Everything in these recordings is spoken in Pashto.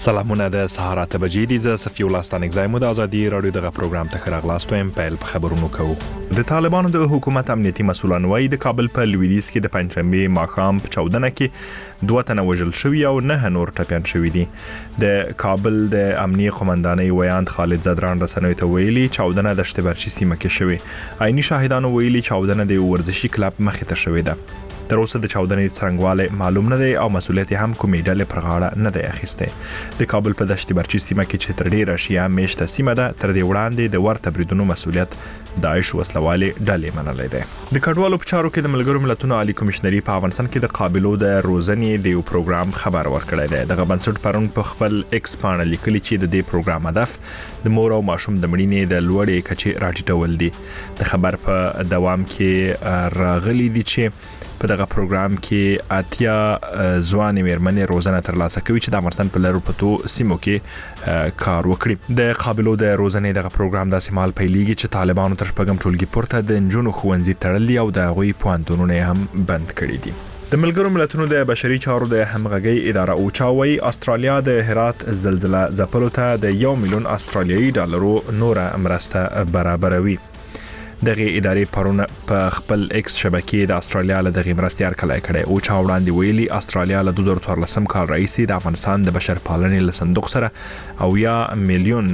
سلامونه د سهار 8 بجې دي. زه صفي الله ستانکزای مو د ازادي رادیو دغه پروګرام ته راغلاست وایم. پیل په خبرونو کوو. د طالبانو د حکومت امنیتي مسولان وایي د کابل په لویدیځ کې د پنځمې ماښام په 14 کې 2 تنه وژل شوي او 9 نور ټپیان شوي دي. د کابل د امنیتي قومندانۍ ویاند خالد زدران رسنوي ته ویلي 14 د شتبرچی سیمه کې شوي. عیني شاهدانو ویلي 14 د ورزشي کلب مخې ته شوي ده. تر اوسه د 14 څرنګواله معلوم نه دی او مسولیت هم کومې ډلې پر غاړه نه دی اخیسته. د کابل په دشت برچی سیمه کې چې تر ډیره شیا میشته سیمه ده تر دې وړاندې د ورته بریدونو مسولیت داعش وسلوالې ډلې منلې ده. د کډوالو په چارو کې د ملګرو ملتونو عالی کمشنري په افغانستان کې د قابلو د روزنې د یو پروګرام خبر ورکړی دی. دغه بنسټ پرون په خپل ایکس باندې لیکلي چې د دې پروګرام هدف د مور او ماشوم د مړینې د لوړې کچې راټیټول دي. د خبر په دوام کې راغلي دي چې په دغه پروګرام کې اتیا ځوانې مېرمنې روزنه ترلاسه کوي چې د افغانستان په لرو پتو سیمو کې کار وکړي. د قابلو د روزنې دغه پروګرام د سیمال پیلېږي چې طالبانو تر شپږم ټولګي پورته د نجونو ښوونځي تړلي او د هغوی پوهنتونونه هم بند کړي دي. د ملګرو ملتونو د بشري چارو د همغږي اداره اوچا وايي استرالیا د هرات زلزلہ ځپلو ته د 1 میلیون استرالیایي ډالرو نوره مرسته برابروي. دغه ادارې پرونه په خپل ایکس شبکې د استرالیا له دغه مرستې هرکلی کړی او چا وړاندې ویلي استرالیا له 2014 کال راهیسې د افغانستان د بشر پالنې له صندوق سره او 1 میلیون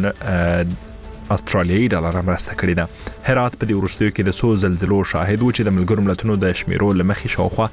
استرالیایي ډالر مرسته کړې ده. هرات په دې وروستیو کې د څو زلزلو شاهد و چې د ملګرو ملتونو د شمیرو لمخې شاوخوا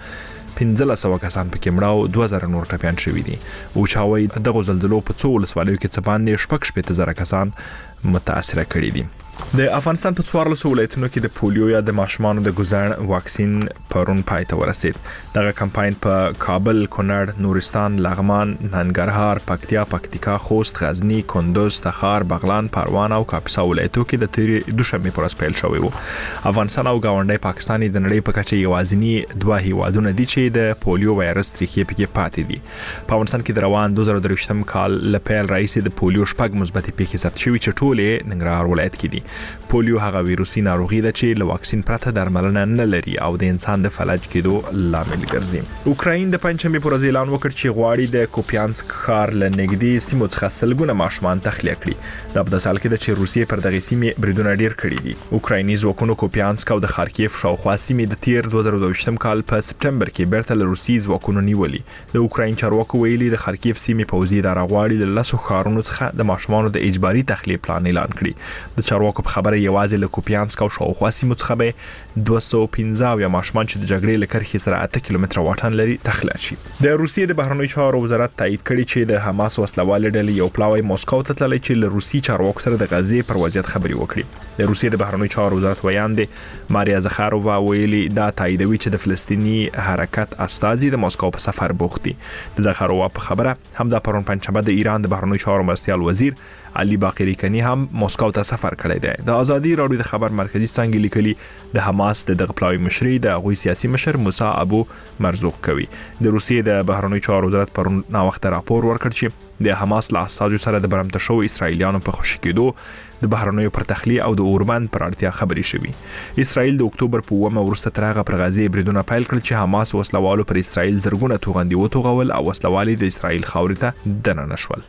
1500 کسان پکې مړه او 2000 نور ټپیان شوي دي. او چا وایي دغه زلزلو په څو ولسوالیو کې څه باندې 6,000 کسان متاثر کړي دي. د افغانستان په 14 ولایتونو کې د پولیو یا د ماشومانو د ګزړ واکسین پرون پای ته ورسید. دغه کمپاین په کابل، کونړ، نورستان، لغمان، ننګرهار، پکتیا، پکتیکا، خوست، غزنی، کندوز، تخار، بغلان، پروان او کاپیسا ولایتونو کې د تیرې دوشنبه پر پیل شوی وو. افغانستان او گاونډي پاکستان د نړۍ په کچه یوازینی دوه هیوادونه دي چې د پولیو وایرس تریخي پکې پاتې دي. په افغانستان کې د روان 2023م کال لپاره رئیس د پولیو شپږ مثبت پیښې ثبت شوي چې ټول ننګرهار ولایت کې دي. پولیو هغه ویروسي ناروغي ده چې له واکسین پرته درملنه نه لري او د انسان د فلج کېدو لامل ګرځي. اوکراین د پنځمې پر اعلان وکړ چې غواړي د کوپیانسک ښار له نږدې سیمو څخه سلګونه ماشومان تخلیه کړي. دا په سال کې د چې روسیې پر دغه سیمې بریدونه ډیر کړي دي. اوکرایني ځواکونو کوپیانسک او د خارکیف شاوخوا سیمې د تیر 2022م کال په سپټمبر کې بیرته له روسي ځواکونو نیولې. د اوکراین چارواکو ویلي د خارکیف سیمې پوځي اداره غواړي له لاسو ښارونو څخه د ماشومانو د اجباري تخلیه پلان اعلان کړي. د چارواکو په خبره یوازې له کوپیانسک او شاوخوا سیمو څخه به 215 یا ماشومان چې د جګړې له کرښې سره 8 کیلومتره واټن لري تخلیه شي. د روسیې د بهرنیو چارو وزارت تایید کړي چې د حماس وسلوالې ډلې یو پلاوی مسکو ته تللی چې له روسي چارواکو سره د غزې پر وضعیت خبري وکړي. د روسیې د بهرنیو چارو وزارت ویاند ماریا زخارووا ویلي دا تاییدوي چې د فلسطینی حرکت استازي د مسکو په سفر بوخت دي. د زخارووا په خبره هم د پرون پنځشنبه د ایران د بهرنیو چارو مرستیال وزیر علي باقری کنی هم مسکو ته سفر کړی دی. د ازادي رادیو د خبر مرکزی څنګه لیکلي د حماس د دغه پلاوی مشري د غوي سیاسي مشر موسی ابو مرزوق کوي. د روسیې د بهرنیو چارو وزارت پرون نا وخت راپور ورکړ چې د حماس له اساسو سره د برمته شو اسرایلیانو په خوشی کېدو د بهرنیو پر تخلیه او د اوربند پر اړتیا خبري شوي. اسرائیل د اکتوبر په 1 ورسته ترغه پر غزې بریدونه پیل کړل چې حماس وسلوالو پر اسرائیل زرګونه توغندي وتوغول او وسلوالي د اسرائیل خاورې ته دننه شول.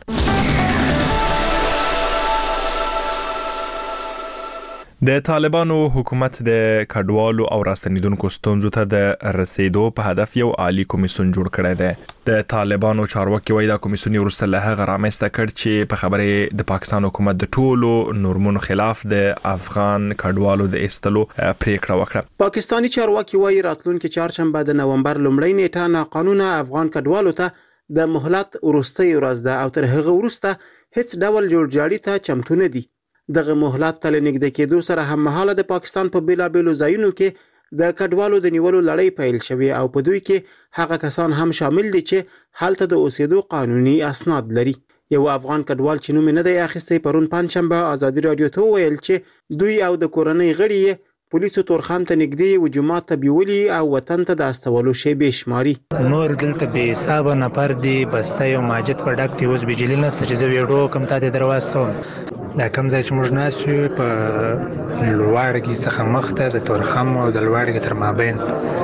د طالبانو حکومت د کډوالو او راستنیدونکو ستونزو ته د رسیدو په هدف یو عالی کمیسیون جوړ کړی دی. د طالبانو چارواکي وایي دا کمیسیون ورسره له هغه رامنځته کړ چې په خبره د پاکستان حکومت د ټولو نورمونو خلاف د افغان کډوالو د ایستلو پریکړه وکړه. پاکستانی چارواکي وایي راتلونکي چهارشنبه د نومبر لومړۍ نیټه ناقانونه افغان کډوالو ته د مهلت وروستۍ ورځ ده او تر هغه وروسته هیڅ ډول جوړجاړي ته چمتو نه دي. دغه مهلت تل نږدې کېدو سره هم مهاله د پاکستان په بیلابېلو ځایونو کې د کډوالو د نیولو لړۍ پیل شوې او په دوی کې هغه کسان هم شامل دي چې هلته د اوسېدو قانوني اسناد لري. یو افغان کډوال چې نوم نه دی اخیستی پرون پنځشنبه ازادي رادیو ته ویل چې دوی او د کورنۍ غړي پولیسو تورخم ته نږدې و جماعت ته بیولي او وطن ته د استولو شیبې شماري. نور دلته به حساب نفر دی بسته یو ماجد په ډک دی اوس بجلی نسته چې زه ویډیو کوم ته درواستم دا کوم ځای چې موږ ناست یو په لوړګي څخه مخته د تورخم او د لوړګي تر مابین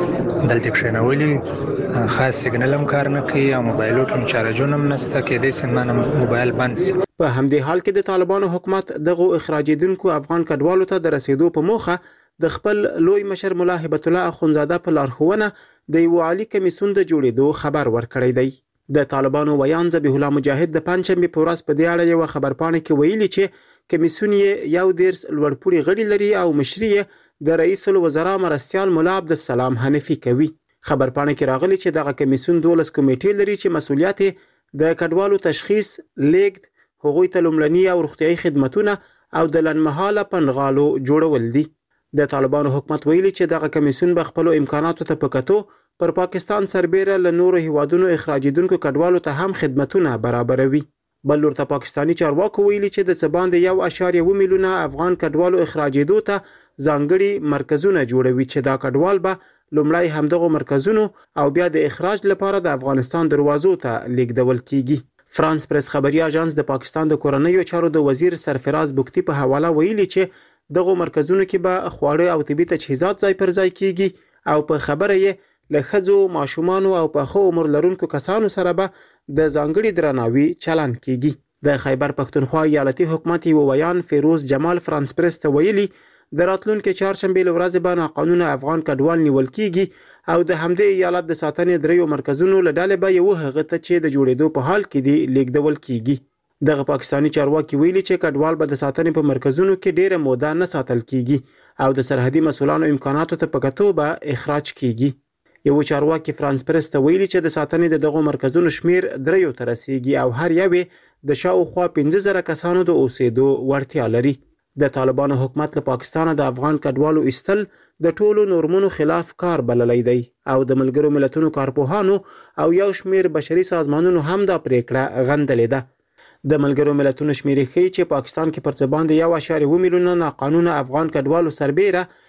دلته کښېنولي، خاص سیګنل هم کار نه کوي او موبایلو کې چارجونه هم نشته، کېدای شي زما موبایل بند شي. په همدې حال کې د طالبانو حکومت دغه اخراجیدونکو افغان کډوالو ته د رسیدو په موخه د خپل لوی مشر ملا هیبت الله اخونزاده په لارښوونه د یو عالی کمیسیون د جوړېدو خبر ورکړی دی. د طالبانو ویان ذبیح الله مجاهد د پنځمې په ورځ په دې اړه یو خبرپاڼه کې ویلي چې کمیسیون یې یو ډیر لوړپوړي غړي لري او مشري د رئیس الوزرا مرستیال مولا عبدالسلام حنفي کوي. خبرپاڼه کې راغلي چې دغه کمیسیون 12 کمیټې لري چې مسولیت د کډوالو تشخیص، لیږد، هغوی ته لومړني او روغتیايي خدماتونه او د لنډمهاله پنغالو جوړول دي. د طالبانو حکومت ویلي چې دغه کمیسیون به خپل امکاناتو ته په کتو پر پاکستان سربېره له نورو هیوادونو اخراجیدونکو کډوالو ته هم خدمتونه برابروي. بل ورته پاکستاني چارواکو ویلي چې د څه باندې 1.1 میلیونه افغان کډوالو اخراجېدو ته ځانګړي مرکزونه جوړوي چې دا کډوال به لومړی همدغه مرکزونو او بیا د اخراج لپاره د افغانستان دروازو ته لیږدول کیږي. فرانس پریس خبري اژانس د پاکستان د کورنیو چارو د وزیر سرفراز بوکتی په حواله ویلي چې دغه مرکزونو کې به خواړه او طبي تجهیزات ځای پر ځای کیږي او په خبره یې له ښځو، ماشومانو او پخو عمر لرونکو کسانو سره به د ځانګړي درناوي چلن کیږي. د خیبر پښتونخوا ایالتي حکومت یو ویان فیروز جمال فرانس پریس ته ویلي د راتلونکي چهارشنبه ورځ به ناقانونه افغان کډوال نیول کیږي او د همدې ایالت د ساتنې دریو مرکزونو له ډلې به یو هغه ته چې د جوړېدو په حال کې دی لیږدول کیږي. دغه پاکستاني چارواکي ویلي چې کډوال به د ساتنې په مرکزونو کې ډیره موده نه ساتل کیږي او د سرحدي مسولانو امکاناتو ته په کتو به اخراج کیږي. یو چارواکي فرانس پریس ته ویلي چې د ساتنې دغه مرکزونو شمیر 3 ته رسیدي او هر یو د شاوخوا 15,000 کسانو د اوسېدو وړتیا لري. د طالبانو حکومت له پاکستان د افغان کډوالو ایستل د ټولو نورمونو خلاف کار بللی دی او د ملګرو ملتونو کارپوهانو او یو شمیر بشري سازمانونو هم دا پریکړه غندلې ده. د ملګرو ملتونو شمیرې ښیي چې پاکستان کې پر څه باندې 1.1 میلیونه ناقانونه افغان کډوالو سربېره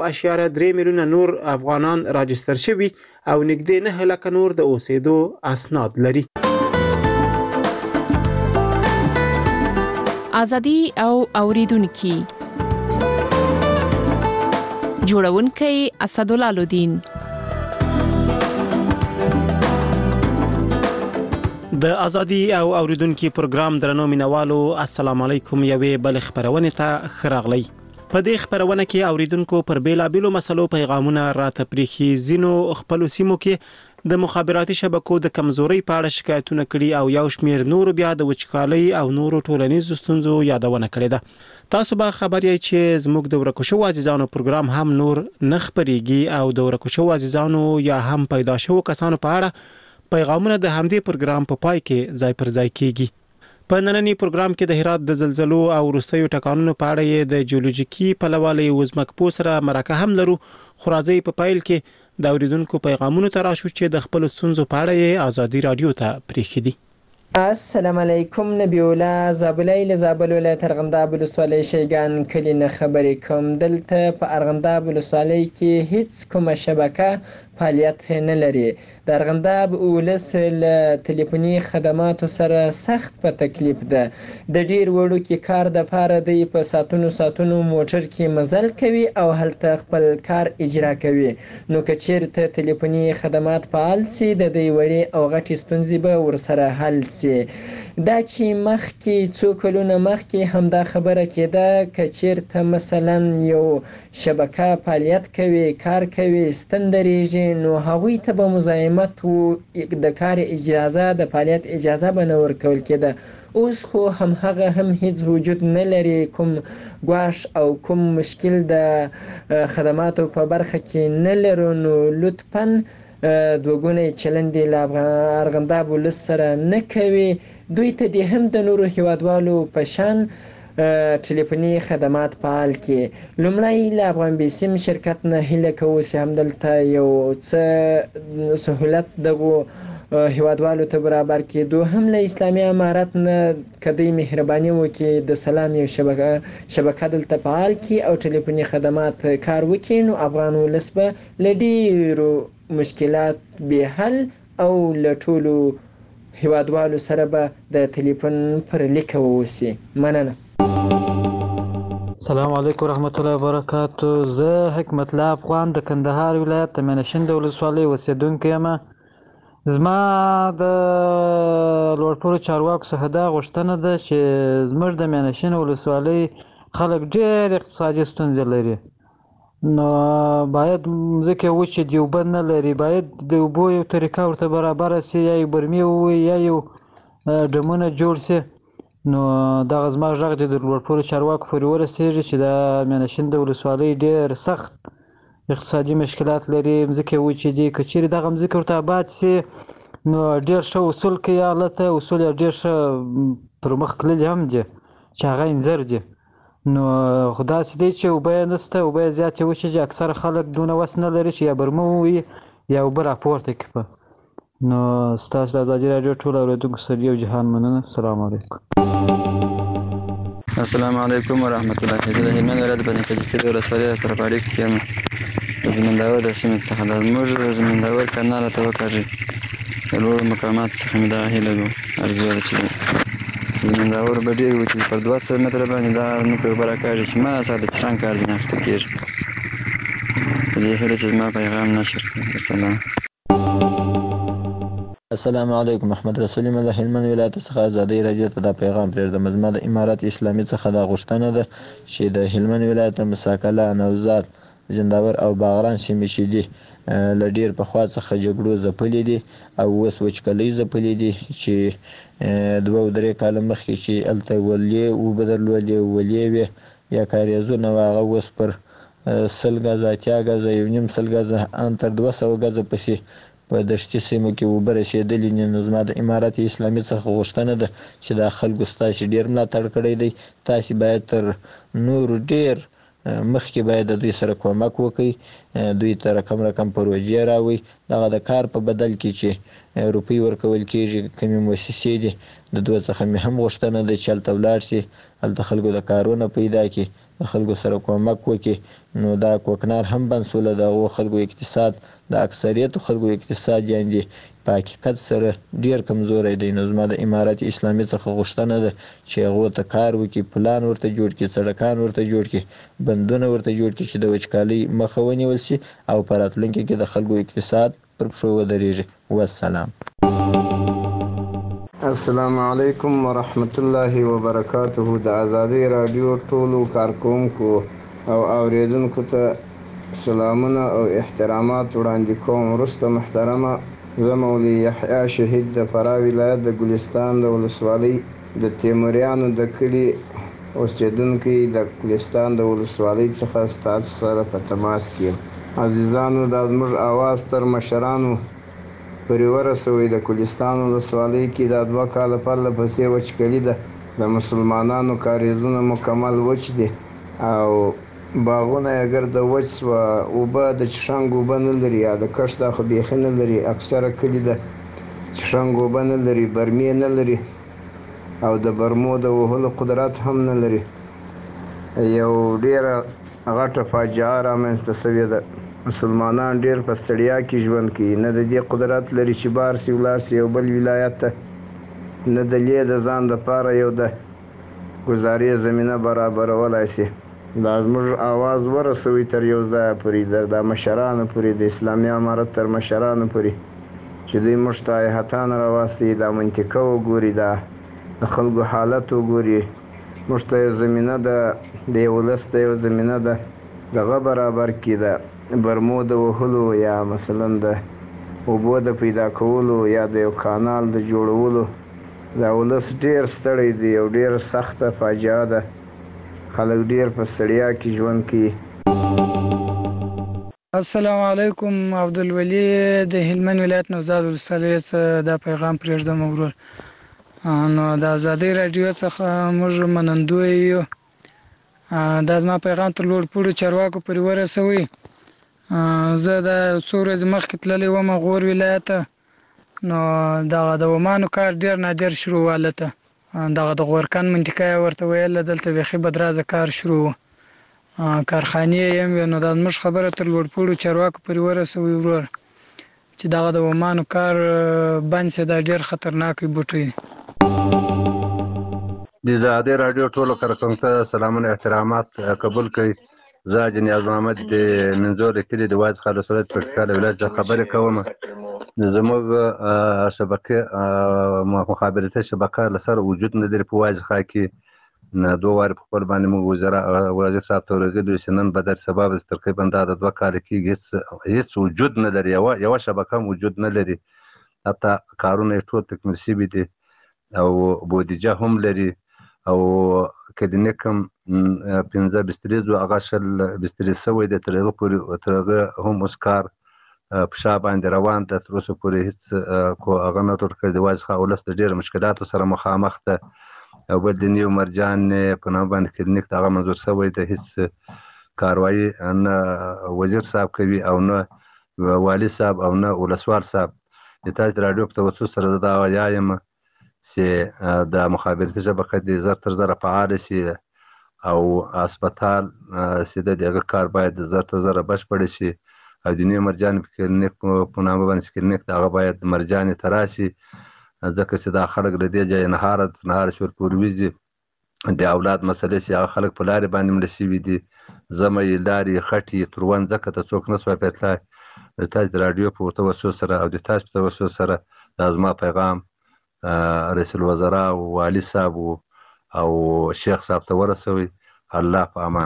1.3 میلیونه نور افغانان راجستر شوي او نږدې 9 لکه نور د اوسېدو اسناد لري. ازادي او اوریدونکي جوړونکي اسدالله لودین. د ازادي او اوریدونکو پروګرام درنو مینوالو السلام علیکم. یوې بل خبرونه ته خراغلی. په دې خبرونه کې اوریدونکو پر بیلابیلو مسلو پیغامونه راته پریخي. زینو خپل سیمو کې د مخابراتي شبکو د کمزوري په اړه شکایتونه کړي او یو شمیر نور بیا د وچکالۍ او نورو ټولنیزو ستونزو یادونه کړې ده. تاسو به خبر یې چې زموږ د ورکوشو عزیزانو پروګرام هم نور نه خبريږي او د ورکوشو عزیزانو یا هم پیدا شوو کسانو په اړه پیغامونه د همدې پروګرام په پای کې ځای پر ځای کیږي. په نننی پروګرام کې د هرات د زلزلو او وروستیو ټکانونو په اړه د جیولوژیکي پلوالي وزمکپو سره مرکه هم لرو. خو راځي په پایل کې د اوریدونکو پیغامونو ته راشو چې د خپل ستونزو په اړه ازادي رادیو ته پریښي دي. السلام علیکم. نبی الله زابلای له زابل ولایت ارغنداب ولسوالۍ شیګان کلی نه خبرې کوم. دلته په ارغنداب ولسوالۍ کې هیڅ کومه شبکه فعالیت نه لري. د ارغنداب ولس له ټلیفوني خدماتو سره سخت په تکلیف ده. د ډیر وړو کې کار د پاره دی په ساتونو موټر کې مزل کوي او هلته خپل کار اجرا کوي. نو که چیرته ټلیفوني خدمات فعال سي د دې وړي او غټي ستونزې به ورسره حل سي. دا چې مخکې څو کلونه مخکې هم دا خبره کېده که چیرته مثلا یو شبکه فعالیت کوي کار کوي ستندریږي نو هغوی ته به مزاحمت د کار اجازه د فعالیت اجازه به نه ورکول کېده. اوس خو هم هغه هم هیڅ وجود نه لري. کوم ګواښ او کوم مشکل د خدماتو په برخه کې نه لرو. نو لطفاً دوګونی چلند له ارغنداب ولس سره نه کوي. دوی ته د هم د نورو هیوادوالو په شان ټلیفوني خدمات فعال کړي. لومړی له افغان بیسیم شرکت نه هیله کوو چې همدلته یو څه سهولت دغه هیوادوالو ته برابر کړي. دوهم له اسلامي امارت نه کدی مهرباني وکړي د سلام یو شبکه دلته فعال کړي او ټلیفوني خدمات کار وکړي. نو افغان ولس به له ډیرو مشکلات به حل او له ټولو هیوادوالو سره به د ټلیفون پر لیک ووسی. مننه. السلام علیکم ورحمت الله وبرکاتو. زه حکمت الله افغان د کندهار ولایت د مینشین د ولسوالۍ اوسېدونکی یم. زما د لوړپوړو چارواکو څخه دا غوښتنه ده چې زموږ د مینشین ولسوالۍ خلک ډېر اقتصادي ستونزې لري، نو باید ځکه وچې دي، اوبه نه لري، باید د اوبو یو طریقه ورته برابره سي، یا یو برمې ووایي یا یو ډمونه جوړ سي. نو دغه زما غږ دې د لوړپوړو چارواکو پورې ورسېږي چې د مینشین د ولسوالۍ ډېر سخت اقتصادي مشکلات لري، مځکې وچې دي. که چېرې دغه مځکې ورته آباد سي نو ډېر ښه اصول کوي الته، اصول یې ډېر ښه پر مخ تللي هم دي چې هغه انځر دي. نو خو داسې دی چې اوبه یې نشته، اوبه یې زیاتې وچې دي، اکثره خلک دونه وس نه لري چې یا برمه ووهي یا اوبه راپورته کړي. نو ستاسو د ازادي راډیو ټولو اورېدونکو سره یو جهان مننه. السلام علیکم. السلام علیکم ورحمت الله. زه د هلمند ولایت بني کجکي د ولسوالۍ سره په اړیکه کې یم. د زمینداور د سیمې څخه د زموږ زمینداور کانال ته وکاږي. د لوړو مقاماتو څخه مې دغه هیله ده، ارزو ده چې زمینداور به ډېر وي چې پر 200 متره باندې دا نوکې اوبه راکاږي چې ما سره د چشان کار ځینې اخیستل کېږي. په دې هیله چې زما پیغام نشر کړي. السلام. السلام علیکم. محمد رسول یم د هلمند ولایت څخه ازادۍ راډیو ته دا پیغام پرېږدم. زما د امارت اسلامي څخه دا غوښتنه ده چې د هلمند ولایت مساکله، نوزاد، جنداور او باغران سیمې چې دي له ډېر پخوا څخه جګړو ځپلې دي او اوس وچکالۍ ځپلې دي، چې 2-3 کاله مخکې چې هلته ولې اوبه درلودې، ولې وې یا کاریزونه وه، هغه اوس پر 100 ګزه، 80 ګزه، 1.5 ګزه، ان تر 200 ګزه پسې په دشتي سیمو کې اوبه رسېدلې دي. نو زما د امارت اسلامي څخه غوښتنه ده چې دا خلکو ستاسې ډېر ملاتړ کړی دی، تاسې باید تر نورو ډېر مخکې باید د دوی سره کومک وکړئ، دوی ته رقم پروژې راوړئ. دغه د کار په بدل کې چې روپۍ ورکول کېږي، کومې مؤسسې دي، د دوی څخه مې هم غوښتنه ده چې هلته ولاړ شي، هلته خلکو د کارونه پیدا کړي، د خلکو سره کومک وکړي. نو دا کوکنار هم بند سوله، د هغو خلکو اقتصاد، د اکثریتو خلکو اقتصاد یعنې په حقیقت سره ډېر کمزوری دی. نو زما د امارت اسلامي څخه غوښتنه ده چې هغو ته کار وکړي، پلان ورته جوړ کړي، سړکان ورته جوړ کړي، بندونه ورته جوړ کړي چې د وچکالۍ مخه ونیول شي او په راتلونکي کې د خلکو اقتصاد پر پښو ودرېږي. والسلام. السلام علیکم ورحمت الله وبرکاته. د ازادۍ راډیو ټولو کارکوونکو او اوریدونکو ته سلامونه او احترامات وړاندې کوم. وروسته محترمه، زه مولوي یحیی شهید د فراه ولایت د ګلستان د ولسوالۍ د تیموریانو د کلي اوسېدونکی د ګلستان د ولسوالۍ څخه ستاسو سره په تماس کې یم. عزیزانو، دا زموږ اواز تر مشرانو پورې ورسوئ. د ګلستان ولسوالۍ کې دا 2 کاله پرله پسې وچکالي ده، د مسلمانانو کاریزونه مکمل وچ دي او باغونه یې ګرده وچ سوه، اوبه د چشنګ اوبه نه لري، یا د کښت دا خو بیخي نه لري. اکثره کلي د چشنګ اوبه نه لري، برمې نه لري او د برمو د وهلو قدرت هم نه لري. یو ډېره غټه فاجعه رامنځته سوې ده. مسلمانان ډېر په ستړیا کې ژوند کوي، نه د دې قدرت لري چې بار سي ولاړ سي یو بل ولایت ته، نه د لې د ځان دپاره یو د ګزارې زمینه برابرولی سي. دا زموږ آواز ورسوئ تر یو ځایه پورې، د مشرانو پورې، د اسلامي امارت تر مشرانو پورې، چې دوی موږ ته هیحتان راواستوي، دا منطقه وګوري، دا د خلکو حالت وګوري، موږ ته یو زمینه ده، د یو ولس ته یو زمینه ده دغه برابر کړي، د برمو د وهلو یا مثلا د اوبو د پیدا کولو یا د یو کانال د جوړولو. دا ولس ډېر ستړی دی او ډېر سخته فاجعه ده، خلک ډېر په ستړیا کې ژوند کوي. السلام علیکم. عبدالولي د هلمند ولایت نوزاد ولسوالۍ څخه دا پیغام پرېږدم ورور. نو د ازادۍ راډیو څخه موږ منندوی یو. دا زما پیغام تر لوړپوړو چارواکو پورې ورسوئ. زه د څو ورځې مخکې تللی وم غور ولایت ته، نو دغه د ومانو کار ډېر نادر شروع و هلته، دغه د غورکن منطقه یې ورته ویله، دلته بیخي بدرازه کار شروع و، کارخانې یې هم وې. نو دا زموږ خبره تر لوړپوړو چارواکو پورې ورسوئ ورور چې دغه د ومانو کار بند شي، دا ډېر خطرناک بوټی. د آزادۍ راډیو ټولو کارکوونکو ته سلامونه احترامات قبول کړئ. زه حاجي نیاز محمد د منځور د کلي د واز خان ولسوالۍ د پکتیکا د ولایت څخه خبرې کوم. زموږ شبکې مخابراتي شبکه له سره وجود نه لري په واز خان کې. دوه وارې په خپل باندې موږ وزیر صاحب ته ورغلي چې نن به در سبا به تقریبا دا د 2 کال کېږي هېڅ وجود نه لري، یوه شبکه هم وجود نه لري. حتی کارونه یې ټول تکمیل شوي دي او بودیجه هم لري او کلینیک هم 15 بسترې دي، هغه 20 بسترې شوی دی. تر هغه پورې هم اوس کار په شا باندې روان ده. تر اوسه پورې هېڅ هغه نه ټول کړی. د واز خان ولس د ډېرو مشکلاتو سره مخامخ ده او بل د نیو مرجان په نامه باندې کلینیک د هغه منظور شوی دی. هېڅ کاروایي نه وزیر صاحب کوي او نه والي صاحب او نه ولسوال صاحب. د تاسو د راډیو په توسط سره زه دا وایم چې د مخابراتي شبکه د زر تر زره فعاله شي او هسپتال چې د هغه کار باید زر تر زره بشپړ شي او د نیو مرجان کلینیک په نامه باندې کلینیک د هغه باید مرجانې ته راشي، ځکه چې دا خلک له دې ځایه نهاره شور پورې وځي. د اولاد مسلې چې هغه خلک په لارې باندې مړه شوي دي، زمه یې لارې خټې تروند ځکه ته څوک نه سوای پیتلی. د تاسو د راډیو په توسط سره او د تاسو په توسط سره دا زما پیغام رئیس الوزرا او والي صاحب او شیخ صاحب ته ورسوي. الله په امان.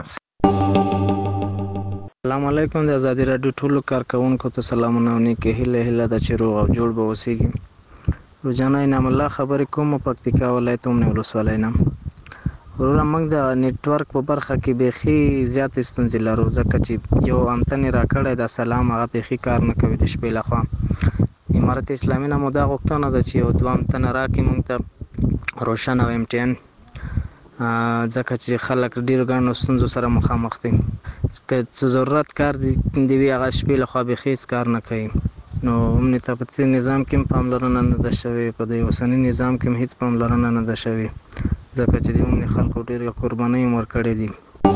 السلام علیکم. د آزادۍ راډیو ټولو کارکوونکو ته سلامونه او نیکې هیله ده چې روغ او جوړ به اوسیږي. روزانه انعام الله خبرې کوم پکتیکا ولایت اومنه ولسوالۍ نه. وروره موږ د نیټورک په برخه کې بیخي زیاتې ستونزې لرو، ځکه چې یو امتن راکړی د سلام هغه بیخي کار نه کوي د شپې لخوا. امارت اسلامي نه مو دا غوښتنه ده چې یو دوه امتنه راکړي موږ ته روشن او MTN، ځکه چې خلک ډېرو ګڼو ستونزو سره مخامخ دي. که څه ضرورت کار دی وي هغه شپې لخوا بیخي هېڅ کار نه کوي. نو امنیت په نظام کې هم پاملرنه نه ده شوې، په د اوسني نظام کې هم هېڅ پاملرنه نه ده شوې، ځکه چې د عمومي خلکو ډېرې قربانۍ هم ورکړې دي.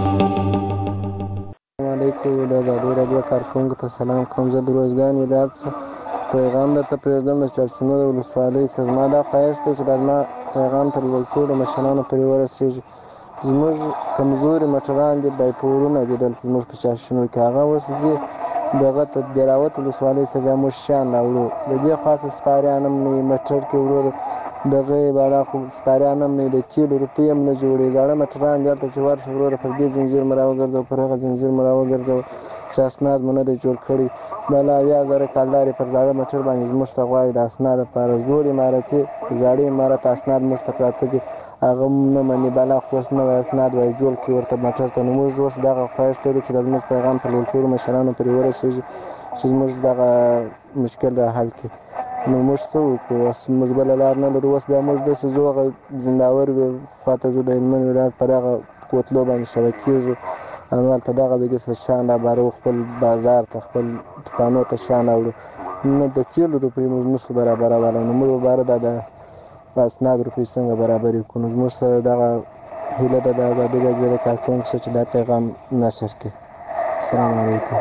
السلام علیکم. د آزادۍ راډیو کارکوونکو ته سلام کوم. زه د روزګان ولایت څخه پیغام درته پرېږدم د چارچینو د ولسوالۍ څخه. زما دا خواهش دی چې دا زما پیغام تر ټولو مشرانو پورې ورسېږي. زموږ کمزوري مټران دي، بایپورونه دي دلته زموږ په چارچینو کې. هغه اوس ځي دغه ته دراوت ولسوالۍ څخه بیا موږ شیان راوړو. د دې خاصه سپاریان هم نه وي مټر کې ورور دغه بالا خو سپاریان هم نه وي، د کیلو روپۍ هم نه جوړي. زاړه مټران دلته چې ورشه وروره پر دې زنځیر مو راوګرځوه پر هغه زنځیر مو راوګرځوه چې اسناد مو نه دی جوړ کړی. بله 80,000 کالدارې پر زاړه مټر باندې زموږ څخه غواړي د اسناد لپاره. زوړ امارتي د زاړه امارت اسناد موږ ته پراته دي، هغه نه مني. بله خو اوس نوی اسناد وایي جوړ کړي ورته مټر ته. نو موږ اوس دغه خواهش لرو چې د زموږ پیغام پر ټولو مشرانو پورې ورسېږي چې زموږ دغه مشکل را حل کړي. نو موږ څه وکړو؟ اوس موږ بله لار نه لرو. اوس بیا موږ داسې ځو هغه زنداور خواته ځو د هلمند ولایت پر هغه کوتلو باندې شبکېږو، همالته دغه دګې څه شیان رابارو، خپل بازار ته خپل دوکانو ته شیان راوړو. نه د کیلو روپۍ موږ نشو برابرولی. نو موږ باره دا د اسناد روپۍ څنګه برابرې کړو؟ نو زموږ سره دغه هیله ده د آزادۍ راډیو د کارکوونکو سره چې دا پیغام نشر کړي. السلام علیکم.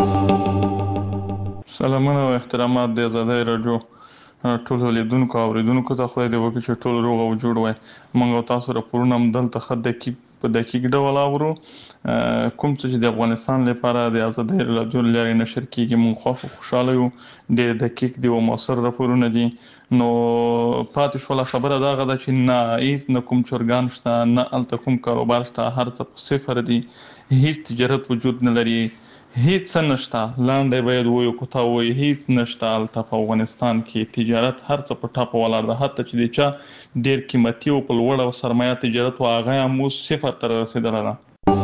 سلامونه او احترامات د آزادۍ راډیو ټولو لیدونکو او اوریدونکو ته. خدای دې وکړي چې ټول روغ او جوړ وای. موږ او تاسو راپورونه هم دلته ښه په دقیق ډول اورو. کوم څه چې د افغانستان لپاره د آزادۍ راډیو له لارې نشر کیږي موږ خوشحاله یو. ډېر دقیق دي او موثر راپورونه دي. نو پاتې شوله خبره دغه ده چې نه هېڅ نه کوم چرګان شته، نه هلته کوم کاروبار شته، هر څه په صفر دي. هېڅ تجارت وجود نه لري، هیڅ څه نشته. لاندې باید وایو کوتا وایي هیڅ نشته هلته په افغانستان کې. تجارت هر څه په ټاپه ولاړ ده. حتی چې د چا ډېر قیمتي او په لوړه سرمایه تجارت و هغه هم اوس صفر ته رسېدلی ده.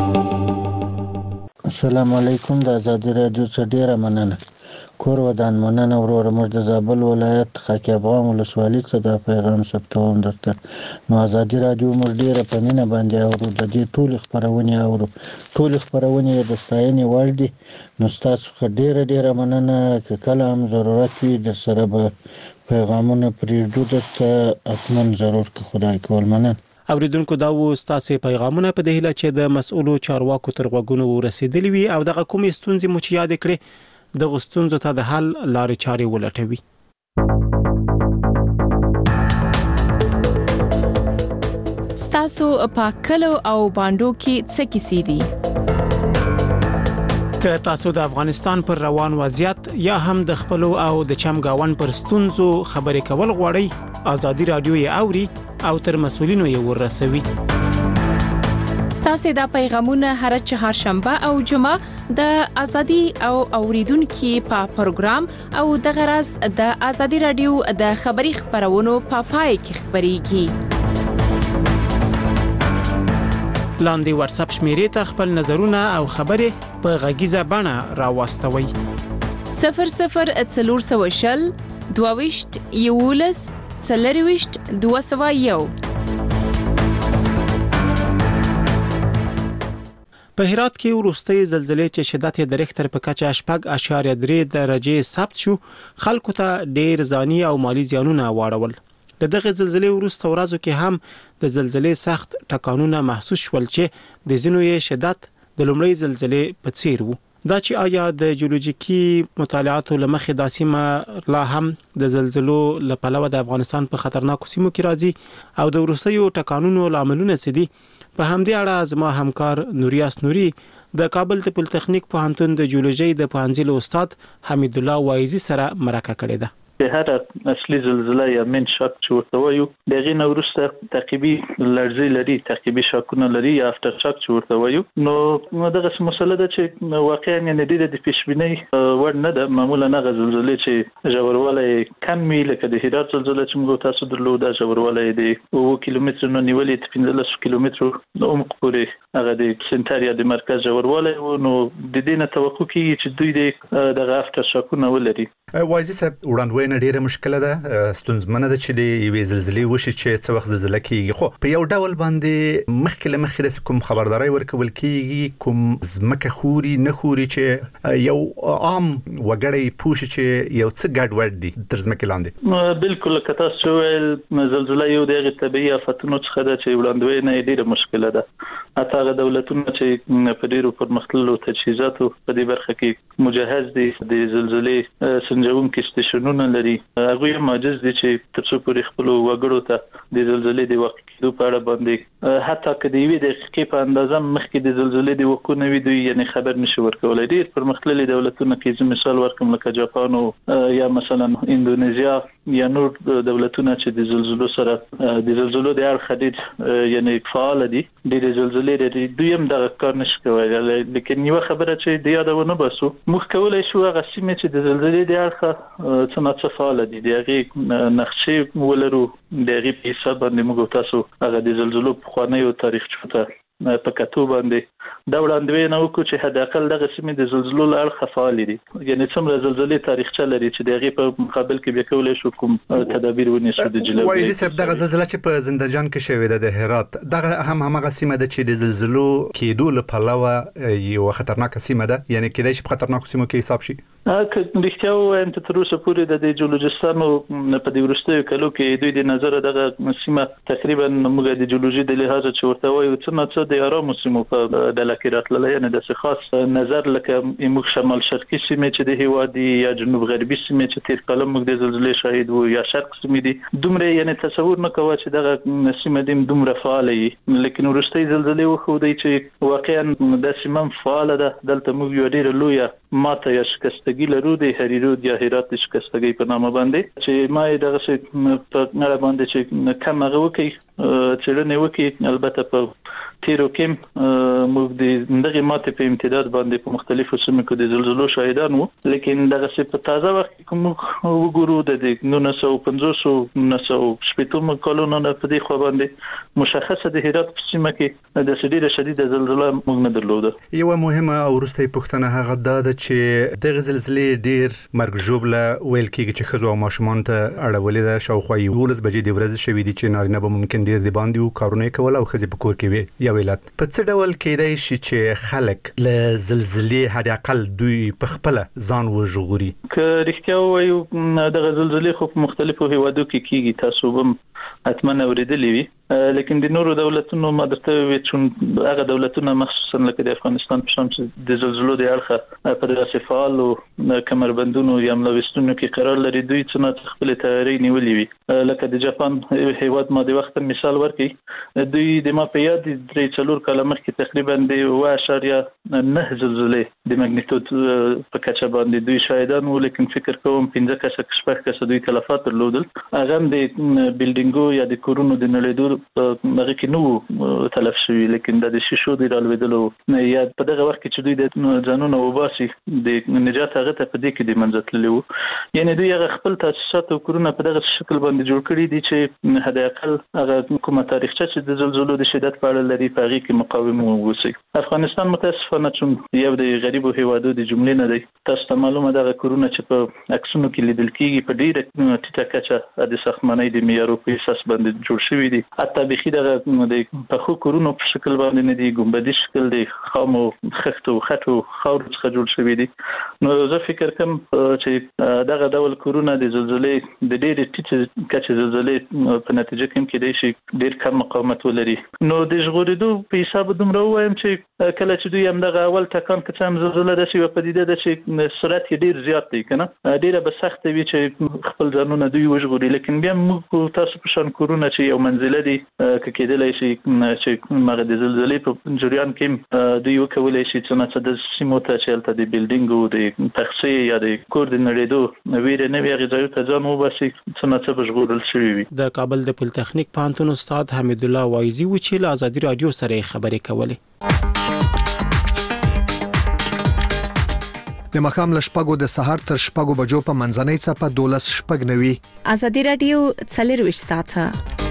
السلام علیکم. د آزادۍ راډیو څخه ډېره مننه. کور ودان مننه وروره. موږ د زابل ولایت خاک افغان ولسوالۍ څخه دا پیغام ثبتوم درته. نو آزادۍ راډیو موږ ډېره په مینه باندې اورو. د دې ټولې خپرونې اورو. ټولې خپرونې د ستاینې وړ دي. نو ستاسو څخه ډېره مننه. که کله هم ضرورت وي در سره به پیغامونه پرېږدو درته حتما ضرور که خدای کول. مننه. اوریدونکو دا و ستاسو پیغامونه په دې هیله چې د مسؤلو چارواکو تر غوږونو ورسېدلي وي او دغه کومې ستونزې مو چې یاد کړې دغه ستونزو ته د حل لارې چارې ولټوي. ستا ستاسو په کلو او باندو کې څه کیسې دي؟ که تاسو د افغانستان پر روان وضعیت یا هم د خپل او د چمګاون پر ستونزو خبرې کول غواړئ، ازادي رادیو یې اوري او تر مسولینو یې ورسوي. ستاسو د پیغامونه هر چهارشنبه او جمعه د ازادي او اوریدونکو په پروګرام او د غرض د ازادي رادیو د خبري خبرونو په پای کې خبريږي. لاندې واتس اپ شمیرې ته خپل نظرونه او خبرې په غږیزه بڼه راوستوي. 0040 22 یولس 40 201. په هرات کې وروستۍ زلزلې چې شدت یې د ریختر په کچه 8.3 درجه ثبت شو، خلکو ته ډېر ځاني او مالی زیانونه واړول. دغه زلزلې وروسته ورځو کې هم د زلزلې سخت ټکانونه محسوس شول چې د زینو یې شدت د لومړۍ زلزلې په څیر وو. دا چې آیا د جیولوژیکي مطالعاتو لمخې د سیمه لا هم د زلزلو لپاره د افغانستان په خطرناکو سیمو کې راځي او د وروستیو ټکانونو لاملونه څه دي، په همدې اړه زما همکار نوریاس نوري د کابل د پولیټیکنیک پوهنتون د جیولوژي د پوهنځي استاد حمید الله وایزي سره مرکه کړې ده. هر اصلي زلزلہ یا من شاک چې ورته وایو دغه نورسته تعقیبي لړزې لري، تعقیبي شاکونه لري یا افټر شاک چې ورته وایو. نو دغه مسله ده چې واقعا نه دي د پیشبینۍ ور نه ده. معمولا هغه زلزلې چې ژوروالی کم وي، لکه د هرات زلزلې چې موږ تاسو درلوده ژوروالی د 2 کیلومتر نه نیولې 15 کیلومتر عمق پورې هغه د سنټر یا د مرکز ژوروالی و. نو د دې نه توقع کیږي چې دوی دغه افټر شاکونه ولري. وایزي صاحب وړاندوینه ډیره مشکله ده، ستونزمنه ده چې د یوې زلزلې وشي چې څه وخت زلزلہ کیږي. خو په یو ډول باندې مخکې د کوم خبرداري ورکول کیږي، کوم ځمکه خوري نه خوري چې یو عام وګړی پوښي چې یو څه ګډ وډ دي تر ځمکې لاندې. بالکل کته سوال زلزلہ یو دغه طبيعي آفتونو څخه ده چې وړاندوینه ډیره مشکله ده. حتی هغه دولتونه چې په ډیرو پرمختللو تجهیزاتو په دې برخه کې مجهز دي، د زلزلې سنجونکي سټیشنونه لري، هغه یې ماجز دي چې ترڅو پورې خپل وګړو ته د زلزلې د وخت کېدو په اړه باندې حتی کدی وی د دقیقې په اندازه مخکې د زلزلې د وقوع نه وي دوی یعنی خبر نشي ورکولای. ډیر پرمختللي دولتونه کې مثال ورکوم لکه جاپان او یا مثلا اندونیزیا یا نور دولتونه چې د زلزلو سره د زلزلو د اړه خدید یعنی فعال دي، د زلزلې د دوی هم د کار نشي کولای. لیکن یو خبره چې د یادونه باسو موږ کولای شو هغه سیمه چې د زلزلې د اړه څه فعال دي دغه نقشې ولرو، دغه په حساب باندې موږ تاسو هغه د زلزلو په خوانیو تاریخ چوته په کتو باندې دا وړاندوینه وکړو چې حد اقل دغه سیمې د زلزلو لړ خفال دي، یعنی څومره زلزلې تاریخچه لري چې دغه په مقابل کې به کولای شو کوم تدابیر ونیسو د جلوه. وایي چې دغه زلزلہ چې په زندهجان کې شوې ده د هرات دغه همغه سیمه ده چې د زلزلو کېدو لپاره یو خطرناک سیمه ده، یعنی کېدای شي په خطرناکو سیمو کې حساب شي. رښتیا وایم ته تر اوسه پورې د جیولوژیستانو په دې وروستیو کلو کې دوی د نظر دغه سیمه تقریبا موږ د جیولوژي د لحاظ چې ورته وایو څه د آرام سیمو په ډله کې راتلل، یعنی د خاص نظر لکه موږ شمال شرقي سیمه چې د هیوادي یا جنوب غربي سیمه چې تیر کلم موږ د زلزلې شاهد وو یا شرق سیمه دي دومره یعنی تصور نه کوي چې دغه سیمه دیم دومره فعال وي. لیکن وروستي زلزلې وخو دی چې واقعا د سیمه فعال ده. دلته موږ یو ډیر لوی ماته یا شکستګي لرو د هریرود یا هرات شکستګي په نامه باندې چې ما دغه څه په نړۍ باندې چې کم هغه وکي چې نه وکي. البته په تیرو کې موږ د دغه ماته په امتداد باندې په مختلفو سیمو کې د زلزلو شاهدان وو، لیکن دغه څه په تازه وخت کې کوم وګورو د 1950 کلونو نه په دې خو باندې مشخصه د هرات په سیمه کې د شدید زلزلہ موږ نه درلوده. یو مهمه او وروستۍ پوښتنه هغه ده چې دغه زلزلې ډیر مرګ ژوبله ویل کېږي چې خزو او ماشومان ته اړولې ده. شاوخوا 12 بجې د ورځې شوې دي چې نارینه به ممکن ډیر دی باندې او کارونه کول او خزي په کور کې وي یا ویلات. په څه ډول کېدای شي چې خلک له زلزلې حد اقل دوی په خپل ځان وژغوري؟ که رښتیا وایو دغه زلزلې خو په مختلفو هیوادو کې کیږي، تاسو هم حتما اوریدلې وي لیکن د نورو دولتونو مدرته وي چې هغه دولتونه مخصوصا لکه د افغانستان په شان چې د زلزلو د اړخه په دغه فعال او کمربندونو یا ملوثونو کې قرار لري دوی څنګه خپل تیاری نیولې وي لکه د جاپان هیواد ما د وخت مثال ورکړي دوی د ما په یاد 3-4 کال مخکې تقریبا د 1.9 زلزلې د ماګنیټود په کچه باندې دوی شاهدان وو لیکن فکر کوم 15 کسه دوی تلفات درلودل هغه د بلډینګو یا د کورونو د نړیدو هغه کې نو تلف شوی لیکن د شیشو د رالوېدلو یا په دغه وخت کې چې دوی د ځانونه وباسي د نجات هغه ته په دې کې د منځتللی وو یعنی دوی هغه خپل تاسیسات او کورونه په دغه شکل باندې جوړ کړي دي چې حد اقل هغه کومه تاریخچه چې د زلزلو د شدت په اړه لري په هغه کې مقاومه ووسی افغانستان متاسفانه چې یو د غریبو هیوادو د جملې نه دی تاسو ته معلومه ده کورونه چې په عکسونو کې لیدل کېږي په ډیره ټیټه کچه د ساختمانۍ د معیارو په اساس باندې جوړ شوی دي حتی بخي دغه د پخو کورونو په شکل باندې نه دي ګمبدي شکل دی خامو خښتو خټو خاور څخه جوړ شوی دي نو زه فکر کوم چې دغه ډول کورونه د زلزلې د ډېر ټیټ کچې زلزلې په نتیجه کې دی چې ډېر کم مقاومت ولري نو د ژغورېدو په حساب دومره وایم چې کله چې دوی هم دغه اول ټکان کې هم زلزلې د شي په دې د چې سرعت ډېر زیات دی کنه ډېر به سخت وي چې خپل ځانونه دوی وژغوري لیکن بیا موږ تاسو په شان کورونه چې یو منزله دي کېدلای شي چې مغه د زلزلې په جریان کې دوی وکولای شي چې د سیمو ته چلته د بلډینګو د تخصیص یا د کور د نړیدو ویره نه ویږي چې ځان وباسي چې بشغول شي وي د کابل د پولیټیکنیک پوهنتون استاد حمید الله وایزي و چې له ازادي رادیو سره خبرې کولې د مخام لشپګو د سحر تر شپګو بجو په منځنۍ څپه 12 شپګ نوي ازادي رادیو څلور ساعته